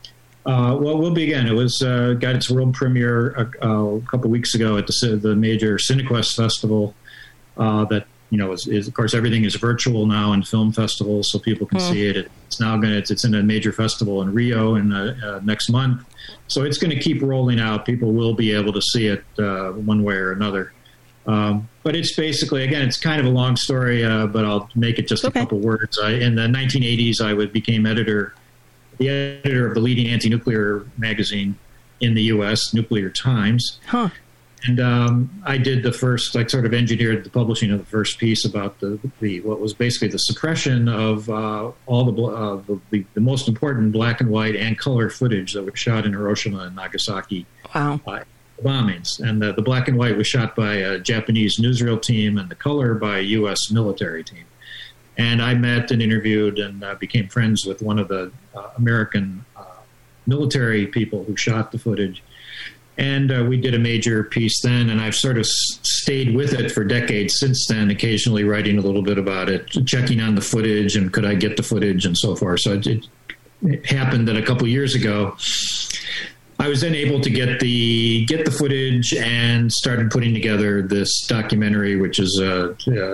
Well, we'll be again. It was got its world premiere a couple weeks ago at the major Cinequest festival. That is of course everything is virtual now in film festivals, so people can see it. It's now it's in a major festival in Rio in next month, so it's going to keep rolling out. People will be able to see it one way or another. But it's basically, again, it's kind of a long story, but I'll make it just a couple words. In the 1980s, I became the editor of the leading anti-nuclear magazine in the U.S., Nuclear Times. Huh. And I did I sort of engineered the publishing of the first piece about what was basically the suppression of all the most important black and white and color footage that was shot in Hiroshima and Nagasaki. Wow. Bombings. And the black and white was shot by a Japanese newsreel team and the color by a U.S. military team. And I met and interviewed and became friends with one of the American military people who shot the footage. And we did a major piece then, and I've sort of stayed with it for decades since then, occasionally writing a little bit about it, checking on the footage and could I get the footage and so forth. So it happened that a couple years ago, I was then able to get the footage and started putting together this documentary, which is a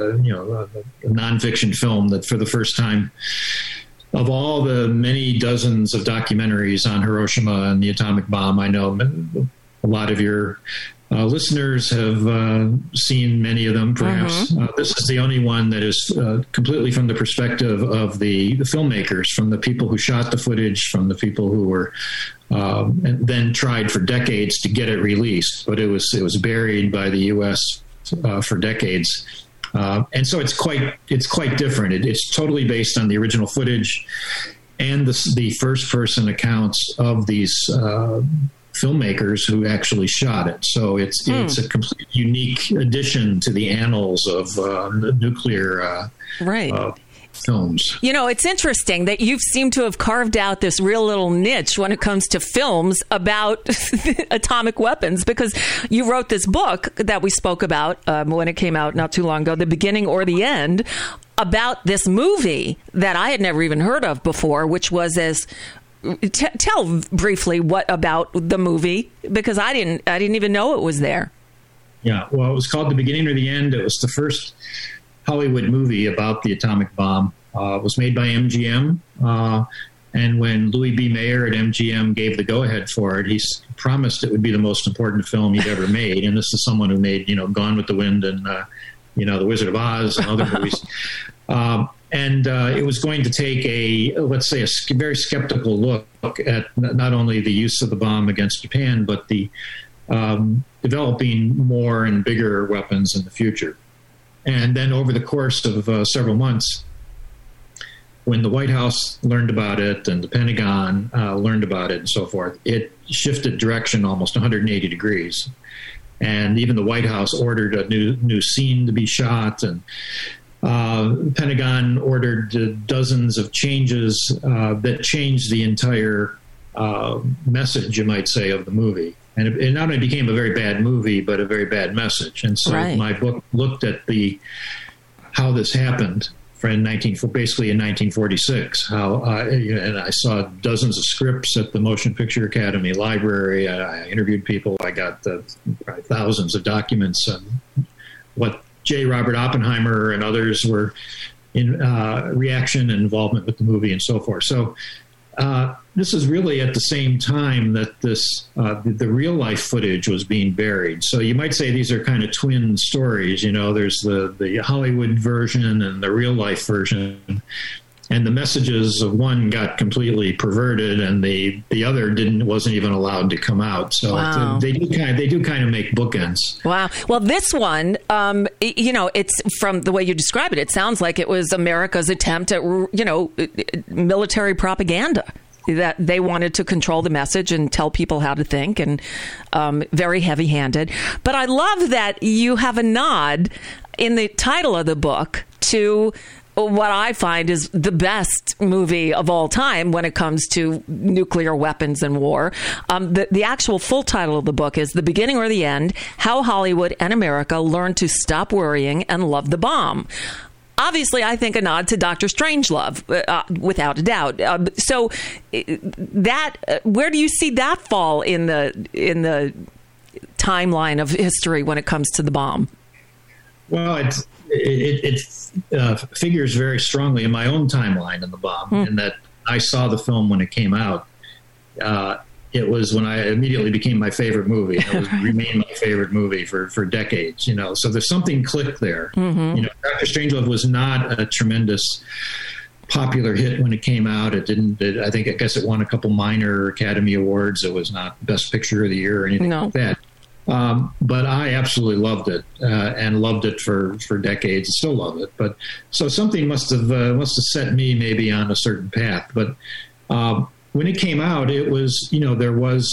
nonfiction film that for the first time of all the many dozens of documentaries on Hiroshima and the atomic bomb, I know a lot of your listeners have seen many of them, perhaps. This is the only one that is completely from the perspective of the filmmakers, from the people who shot the footage, from the people who were and then tried for decades to get it released. But it was buried by the U.S. For decades. And so it's quite different. It's totally based on the original footage and the first-person accounts of these filmmakers who actually shot it. So it's a complete unique addition to the annals of nuclear films. It's interesting that you seem to have carved out this real little niche when it comes to films about atomic weapons, because you wrote this book that we spoke about when it came out not too long ago, The Beginning or the End, about this movie that I had never even heard of before, which was tell briefly what about the movie, because I didn't even know it was there. Yeah, well, it was called The Beginning or the End. It was the first Hollywood movie about the atomic bomb. It was made by MGM, and when Louis B. Mayer at MGM gave the go-ahead for it, he promised it would be the most important film he'd ever made. And this is someone who made, Gone with the Wind and, The Wizard of Oz and other movies. And it was going to take a very skeptical look at not only the use of the bomb against Japan, but the developing more and bigger weapons in the future. And then over the course of several months, when the White House learned about it and the Pentagon learned about it and so forth, it shifted direction almost 180 degrees. And even the White House ordered a new scene to be shot, and the Pentagon ordered dozens of changes that changed the entire message, you might say, of the movie. And it not only became a very bad movie, but a very bad message. And so my book looked at how this happened basically in 1946. And I saw dozens of scripts at the Motion Picture Academy Library. I interviewed people. I got probably thousands of documents on what J. Robert Oppenheimer and others were in reaction and involvement with the movie and so forth. So this is really at the same time that the real life footage was being buried. So you might say these are kind of twin stories. There's the Hollywood version and the real life version. And the messages of one got completely perverted, and the other wasn't even allowed to come out. So they do kind of make bookends. Wow. Well, this one, it's from the way you describe it, it sounds like it was America's attempt at, military propaganda. That they wanted to control the message and tell people how to think, and very heavy-handed. But I love that you have a nod in the title of the book to what I find is the best movie of all time when it comes to nuclear weapons and war. The actual full title of the book is The Beginning or the End, How Hollywood and America Learned to Stop Worrying and Love the Bomb. obviously, I think a nod to Dr. Strangelove, without a doubt. So where do you see that fall in the timeline of history when it comes to the bomb? Well, it figures very strongly in my own timeline in the bomb, in that I saw the film when it came out. It was when I immediately became my favorite movie. It remained my favorite movie for decades. So there's something clicked there. Mm-hmm. Dr. Strangelove was not a tremendous popular hit when it came out. It didn't. I guess it won a couple minor Academy Awards. It was not Best Picture of the Year or anything like that. But I absolutely loved it, and loved it for decades, and still love it. But so something must have set me maybe on a certain path. But when it came out, it was there was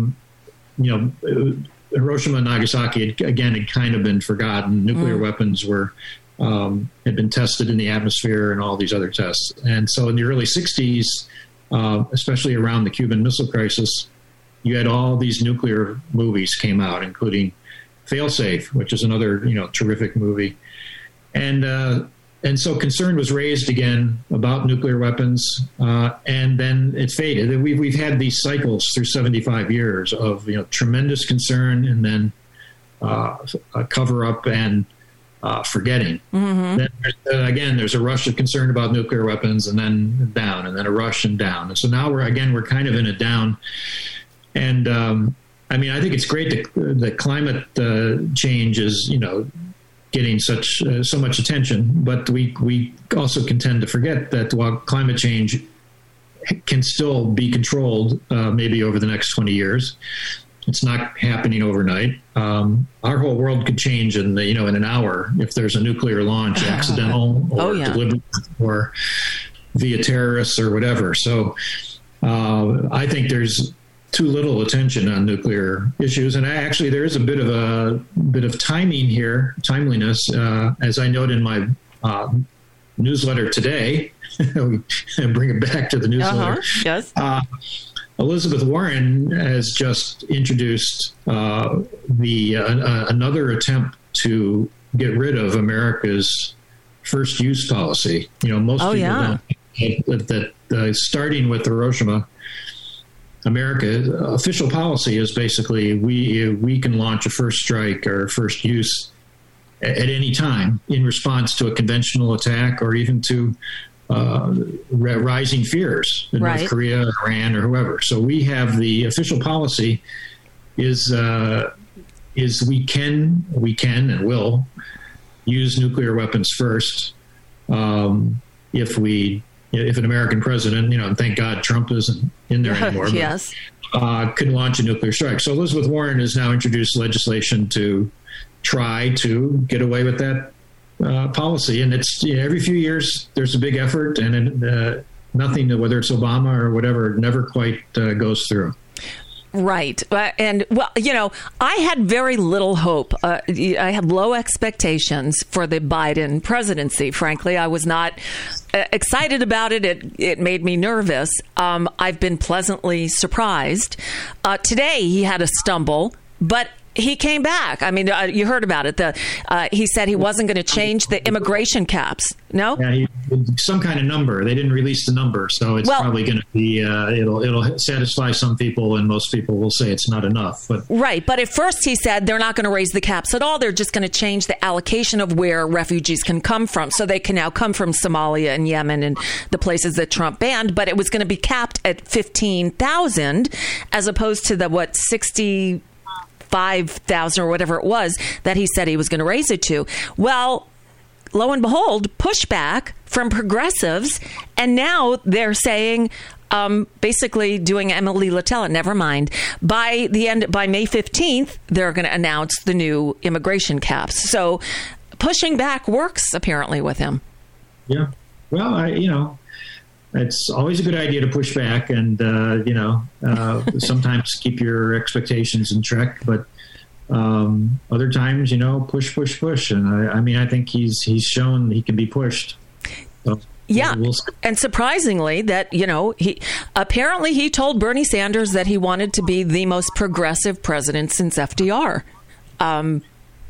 Hiroshima and Nagasaki had kind of been forgotten. Nuclear weapons had been tested in the atmosphere and all these other tests. And so in the early 60s, especially around the Cuban Missile Crisis, you had all these nuclear movies came out, including Failsafe, which is another, terrific movie. And so concern was raised again about nuclear weapons, and then it faded. We've had these cycles through 75 years of, tremendous concern and then a cover up and forgetting. Mm-hmm. Then there's a rush of concern about nuclear weapons, and then down, and then a rush and down. And so now we're kind of in a down. And I think it's great that climate change is, getting so much attention, but we also can tend to forget that while climate change can still be controlled, maybe over the next 20 years, it's not happening overnight. Our whole world could change in an hour if there's a nuclear launch, accidental or deliberate or via terrorists or whatever. So I think there's too little attention on nuclear issues, and actually there is a bit of timeliness, as I note in my newsletter today. Bring it back to the newsletter. Yes. Elizabeth Warren has just introduced another attempt to get rid of America's first use policy. Most people don't think that starting with Hiroshima, America official policy is basically we can launch a first strike or first use at any time in response to a conventional attack or even to rising fears in North Korea, Iran, or whoever. So we have the official policy is we can and will use nuclear weapons first if an American president, and thank God Trump isn't in there anymore, yes, could launch a nuclear strike. So Elizabeth Warren has now introduced legislation to try to get away with that policy. And it's every few years there's a big effort, and nothing, whether it's Obama or whatever, never quite goes through. Right. And, I had very little hope. I had low expectations for the Biden presidency. Frankly, I was not excited about it. It made me nervous. I've been pleasantly surprised. Today, he had a stumble, but he came back. You heard about it. He said he wasn't going to change the immigration caps. No? Yeah, some kind of number. They didn't release the number, so it's probably going to be. It'll satisfy some people, and most people will say it's not enough. But right. But at first, he said they're not going to raise the caps at all. They're just going to change the allocation of where refugees can come from, so they can now come from Somalia and Yemen and the places that Trump banned. But it was going to be capped at 15,000, as opposed to the 65,000 or whatever it was that he said he was going to raise it to. Well, lo and behold, pushback from progressives, and now they're saying, basically doing Emily Littell, never mind. By May 15th, they're going to announce the new immigration caps. So pushing back works apparently with him. Yeah. Well, it's always a good idea to push back and, sometimes keep your expectations in check, but other times, push. And I think he's shown he can be pushed. So, yeah. And surprisingly that, he told Bernie Sanders that he wanted to be the most progressive president since FDR.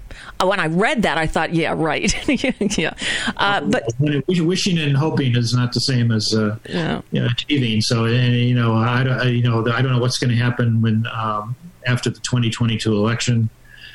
When I read that, I thought, yeah, right. Yeah. But wishing and hoping is not the same as achieving. So, and I don't know what's going to happen when after the 2022 election.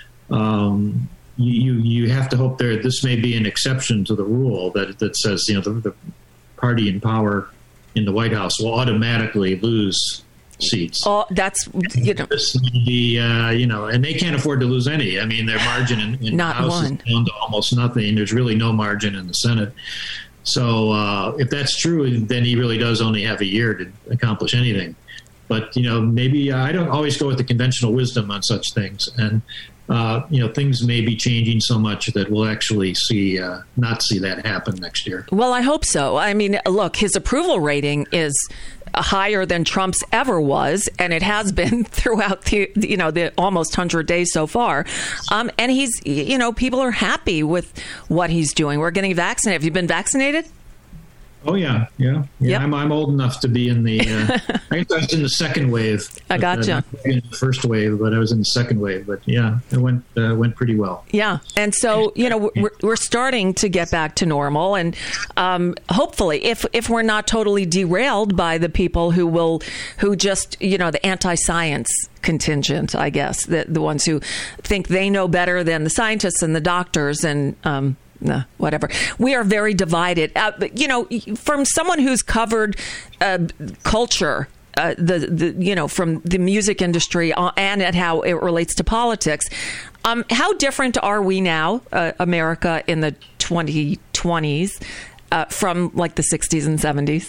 You have to hope this may be an exception to the rule that says the party in power in the White House will automatically lose seats. Oh, that's This may be, and they can't afford to lose any. I mean, their margin in the House is down to almost nothing. There's really no margin in the Senate. So if that's true, then he really does only have a year to accomplish anything. But maybe I don't always go with the conventional wisdom on such things, and things may be changing so much that we'll actually not see that happen next year. Well, I hope so. I mean, look, his approval rating is higher than Trump's ever was, and it has been throughout the almost 100 days so far. And he's, people are happy with what he's doing. We're getting vaccinated. Have you been vaccinated? Oh, yeah. Yep. I'm old enough to be in the, I guess I was in the second wave. I gotcha. In the first wave, but I was in the second wave. But yeah, it went pretty well. Yeah. And so, we're starting to get back to normal. And hopefully, if we're not totally derailed by the people who just, the anti-science contingent, I guess, the ones who think they know better than the scientists and the doctors and, no, whatever. We are very divided. From someone who's covered culture, from the music industry and at how it relates to politics, how different are we now, America in the 2020s, from like the 60s and 70s?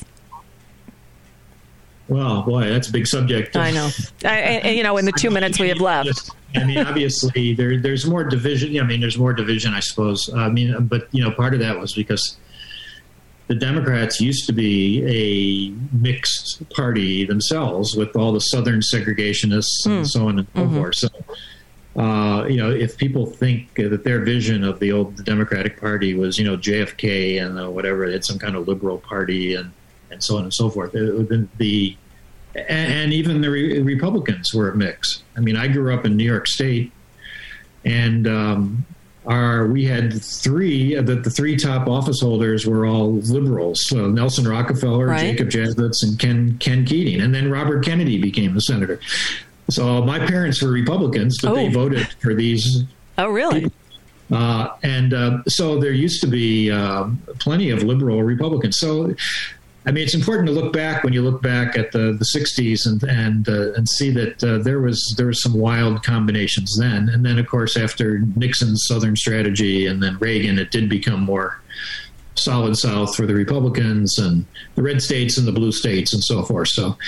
Well, boy, that's a big subject. I know. In the 2 minutes we have left. I mean, obviously, there's more division. I mean, there's more division, I suppose. But part of that was because the Democrats used to be a mixed party themselves with all the Southern segregationists and so on and so forth. So, if people think that their vision of the old Democratic Party was, JFK and whatever, it's some kind of liberal party and so on and so forth. And even the Republicans were a mix. I mean, I grew up in New York State, and we had the three top office holders were all liberals. So Nelson Rockefeller, right, Jacob Javits, and Ken Keating. And then Robert Kennedy became the senator. So my parents were Republicans, but they voted for these. Oh, really? People. So there used to be plenty of liberal Republicans. So, I mean, it's important to look back when you look back at the 60s and see that there was some wild combinations then. And then, of course, after Nixon's Southern strategy and then Reagan, it did become more solid South for the Republicans and the red states and the blue states and so forth. So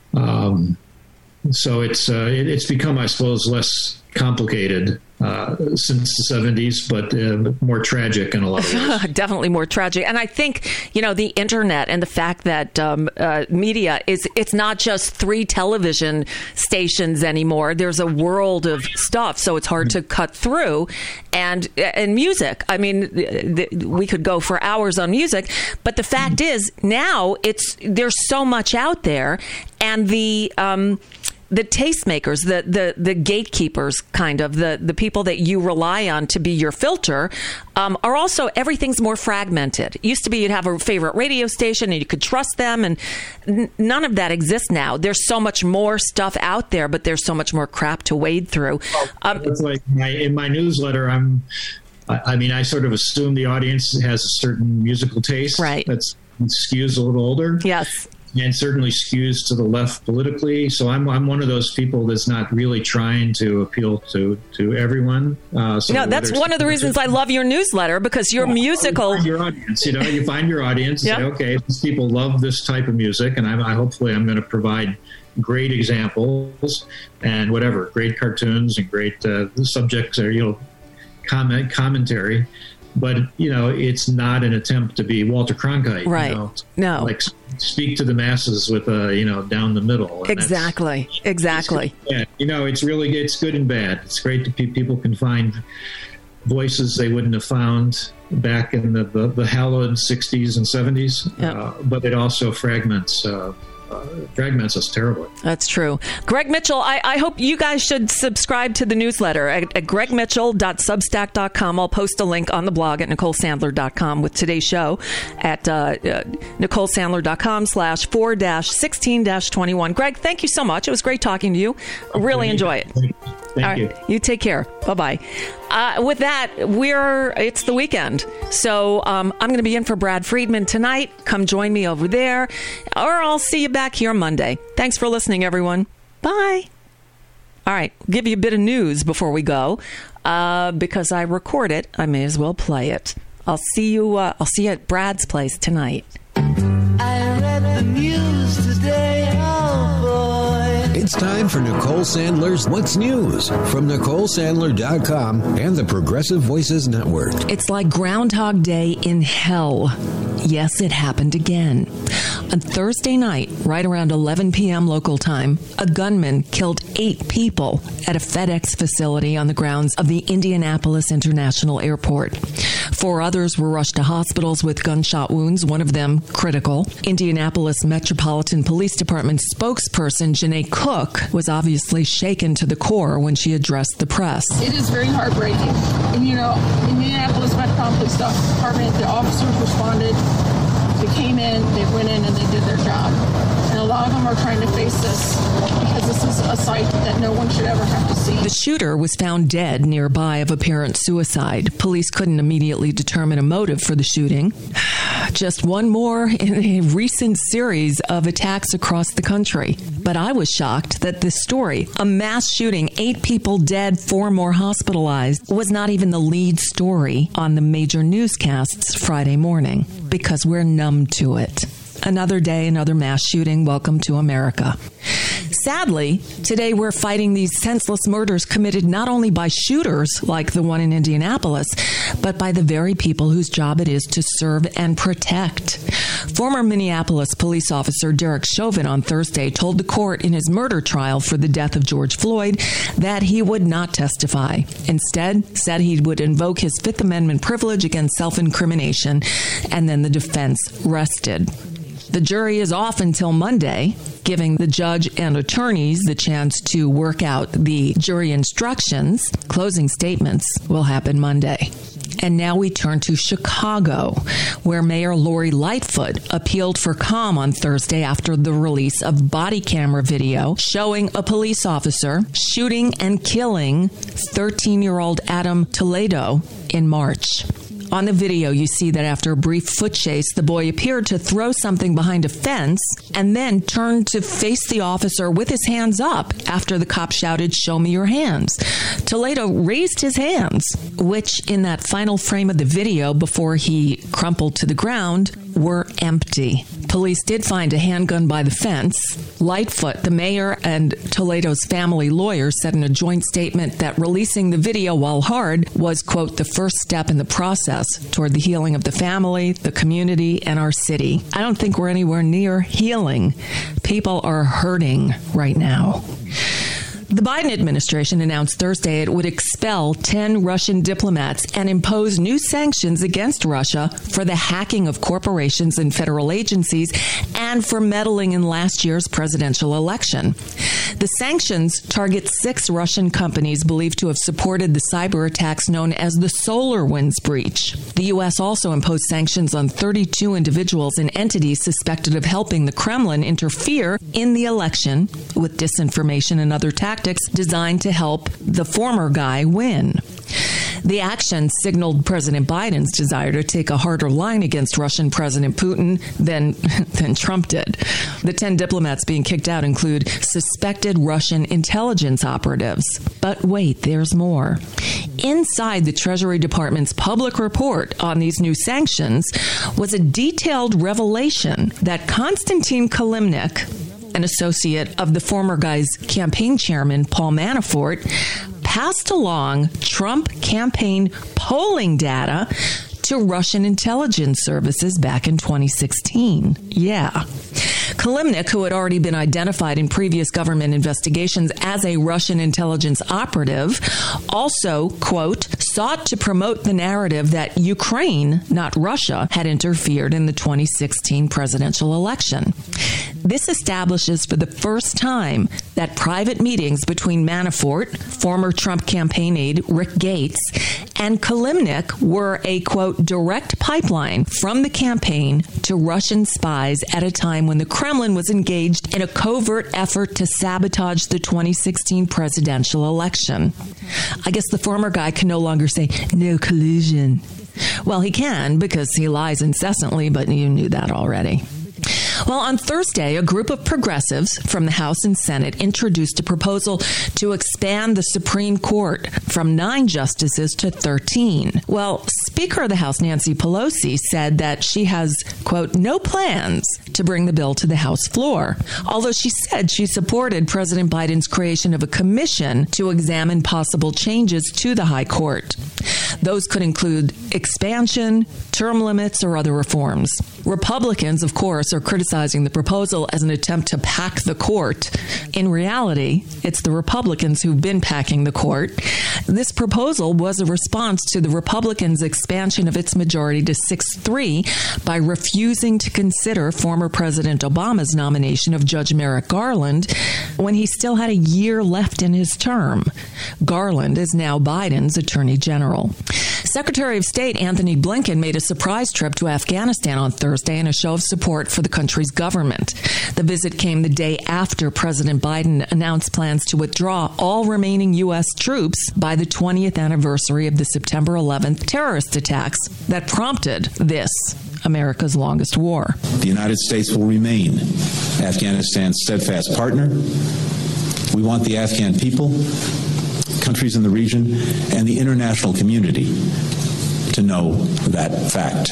it's become, I suppose, less complicated since the 70s, but more tragic in a lot of ways. Definitely more tragic. And I think, the internet and the fact that media it's not just 3 television stations anymore. There's a world of stuff, so it's hard to cut through. And music, I mean, we could go for hours on music, but the fact is now there's so much out there, and the tastemakers, the gatekeepers, kind of the people that you rely on to be your filter, are also, everything's more fragmented. It used to be you'd have a favorite radio station and you could trust them, and none of that exists now. There's so much more stuff out there, but there's so much more crap to wade through. It's like in my newsletter, I sort of assume the audience has a certain musical taste, right, that skews a little older. Yes. And certainly skews to the left politically. So I'm one of those people that's not really trying to appeal to everyone. That's one of the reasons I love your newsletter, because you're musical. You find your audience. You find your audience. Yep. Say, okay, these people love this type of music, and hopefully I'm going to provide great examples and great cartoons and great subjects or commentary. But, it's not an attempt to be Walter Cronkite. Right. No. Like speak to the masses with, down the middle. And exactly. It's good and bad. It's great that people can find voices they wouldn't have found back in the hallowed 60s and 70s. Yep. But it also fragments fragments us terribly. That's true. Greg Mitchell, I hope you guys should subscribe to the newsletter at gregmitchell.substack.com. I'll post a link on the blog at NicoleSandler.com with today's show at NicoleSandler.com/4-16-21. Greg, thank you so much. It was great talking to you. Really enjoy it. Thank you. You take care. Bye-bye. With that, it's the weekend. So I'm going to be in for Brad Friedman tonight. Come join me over there, or I'll see you back here Monday. Thanks for listening, everyone. Bye. All right. Give you a bit of news before we go. Because I record it, I may as well play it. I'll see you at Brad's place tonight. I read the news today, oh boy. It's time for Nicole Sandler's What's News from NicoleSandler.com and the Progressive Voices Network. It's like Groundhog Day in hell. Yes, it happened again. On Thursday night, right around 11 p.m. local time, a gunman killed 8 people at a FedEx facility on the grounds of the Indianapolis International Airport. 4 others were rushed to hospitals with gunshot wounds, one of them critical. Indianapolis Metropolitan Police Department spokesperson Janae Cook was obviously shaken to the core when she addressed the press. It is very heartbreaking. And, Indianapolis Metropolitan Police Department, the officers responded. They came in, they went in, and they did their job. And a lot of them are trying to face this because this is a sight that no one should ever have to see. The shooter was found dead nearby of apparent suicide. Police couldn't immediately determine a motive for the shooting. Just one more in a recent series of attacks across the country. But I was shocked that this story, a mass shooting, 8 people dead, 4 more hospitalized, was not even the lead story on the major newscasts Friday morning, because we're numb to it. Another day, another mass shooting. Welcome to America. Sadly, today we're fighting these senseless murders committed not only by shooters like the one in Indianapolis, but by the very people whose job it is to serve and protect. Former Minneapolis police officer Derek Chauvin on Thursday told the court in his murder trial for the death of George Floyd that he would not testify. Instead, said he would invoke his Fifth Amendment privilege against self-incrimination, and then the defense rested. The jury is off until Monday, giving the judge and attorneys the chance to work out the jury instructions. Closing statements will happen Monday. And now we turn to Chicago, where Mayor Lori Lightfoot appealed for calm on Thursday after the release of body camera video showing a police officer shooting and killing 13-year-old Adam Toledo in March. On the video, you see that after a brief foot chase, the boy appeared to throw something behind a fence and then turned to face the officer with his hands up after the cop shouted, "Show me your hands." Toledo raised his hands, which in that final frame of the video before he crumpled to the ground were empty. Police did find a handgun by the fence. Lightfoot, the mayor, and Toledo's family lawyer said in a joint statement that releasing the video, while hard, was, quote, the first step in the process toward the healing of the family, the community, and our city. I don't think we're anywhere near healing. People are hurting right now. The Biden administration announced Thursday it would expel 10 Russian diplomats and impose new sanctions against Russia for the hacking of corporations and federal agencies and for meddling in last year's presidential election. The sanctions target 6 Russian companies believed to have supported the cyber attacks known as the SolarWinds breach. The U.S. also imposed sanctions on 32 individuals and entities suspected of helping the Kremlin interfere in the election with disinformation and other tactics designed to help the former guy win. The action signaled President Biden's desire to take a harder line against Russian President Putin than Trump did. The 10 diplomats being kicked out include suspected Russian intelligence operatives. But wait, there's more. Inside the Treasury Department's public report on these new sanctions was a detailed revelation that Konstantin Kilimnik, an associate of the former guy's campaign chairman, Paul Manafort, passed along Trump campaign polling data to Russian intelligence services back in 2016. Yeah. Kilimnik, who had already been identified in previous government investigations as a Russian intelligence operative, also, quote, sought to promote the narrative that Ukraine, not Russia, had interfered in the 2016 presidential election. This establishes for the first time that private meetings between Manafort, former Trump campaign aide Rick Gates, and Kilimnik were a, quote, direct pipeline from the campaign to Russian spies at a time when the Kremlin was engaged in a covert effort to sabotage the 2016 presidential election. I guess the former guy can no longer say no collusion. Well, he can because he lies incessantly, but you knew that already. Well, on Thursday, a group of progressives from the House and Senate introduced a proposal to expand the Supreme Court from 9 justices to 13. Well, Speaker of the House Nancy Pelosi said that she has, quote, no plans to bring the bill to the House floor, although she said she supported President Biden's creation of a commission to examine possible changes to the High Court. Those could include expansion, term limits, or other reforms. Republicans, of course, are criticizing the proposal as an attempt to pack the court. In reality, it's the Republicans who've been packing the court. This proposal was a response to the Republicans' expansion of its majority to 6-3 by refusing to consider former President Obama's nomination of Judge Merrick Garland when he still had a year left in his term. Garland is now Biden's Attorney General. Secretary of State Anthony Blinken made a surprise trip to Afghanistan on Thursday in a show of support for the country's government. The visit came the day after President Biden announced plans to withdraw all remaining U.S. troops by the 20th anniversary of the September 11th terrorist attacks that prompted this, America's longest war. The United States will remain Afghanistan's steadfast partner. We want the Afghan people, countries in the region, and the international community to know that fact.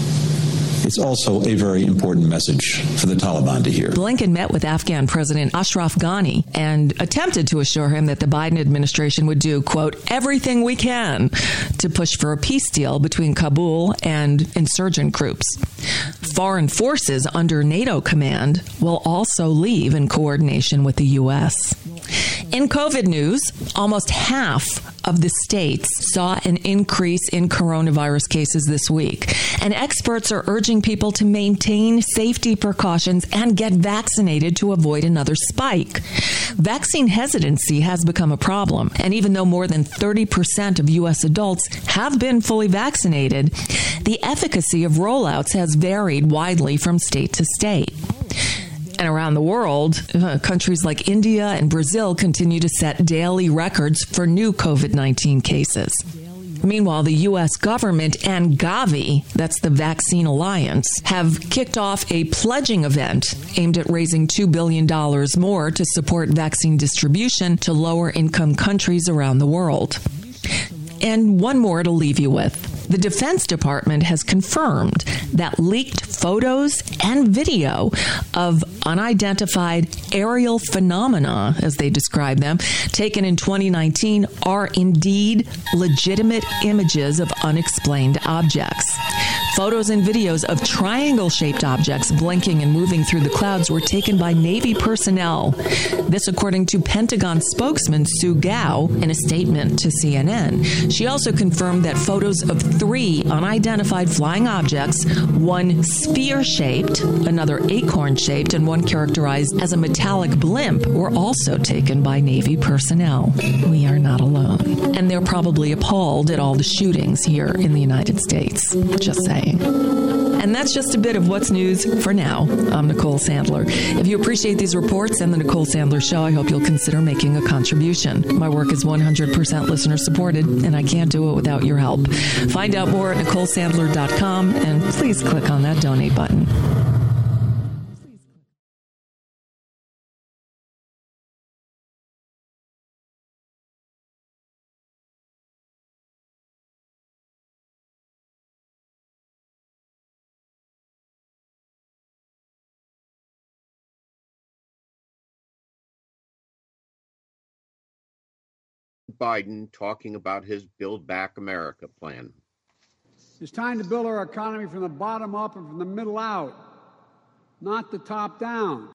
It's also a very important message for the Taliban to hear. Blinken met with Afghan President Ashraf Ghani and attempted to assure him that the Biden administration would do, quote, everything we can to push for a peace deal between Kabul and insurgent groups. Foreign forces under NATO command will also leave in coordination with the U.S. In COVID news, almost half of the states saw an increase in coronavirus cases this week, and experts are urging people to maintain safety precautions and get vaccinated to avoid another spike. Vaccine hesitancy has become a problem, and even though more than 30% of U.S. adults have been fully vaccinated, the efficacy of rollouts has varied widely from state to state. And around the world, countries like India and Brazil continue to set daily records for new COVID-19 cases. Meanwhile, the U.S. government and Gavi, that's the Vaccine Alliance, have kicked off a pledging event aimed at raising $2 billion more to support vaccine distribution to lower-income countries around the world. And one more to leave you with. The Defense Department has confirmed that leaked photos and video of unidentified aerial phenomena, as they describe them, taken in 2019 are indeed legitimate images of unexplained objects. Photos and videos of triangle-shaped objects blinking and moving through the clouds were taken by Navy personnel. This according to Pentagon spokesman Sue Gao in a statement to CNN. She also confirmed that photos of 3 unidentified flying objects, one sphere-shaped, another acorn-shaped, and one characterized as a metallic blimp, were also taken by Navy personnel. We are not alone. And they're probably appalled at all the shootings here in the United States. Just saying. And that's just a bit of what's news for now. I'm Nicole Sandler. If you appreciate these reports and the Nicole Sandler Show, I hope you'll consider making a contribution. My work is 100% listener supported, and I can't do it without your help. Find out more at NicoleSandler.com, and please click on that donate button. Biden talking about his Build Back America plan. It's time to build our economy from the bottom up and from the middle out, not the top down.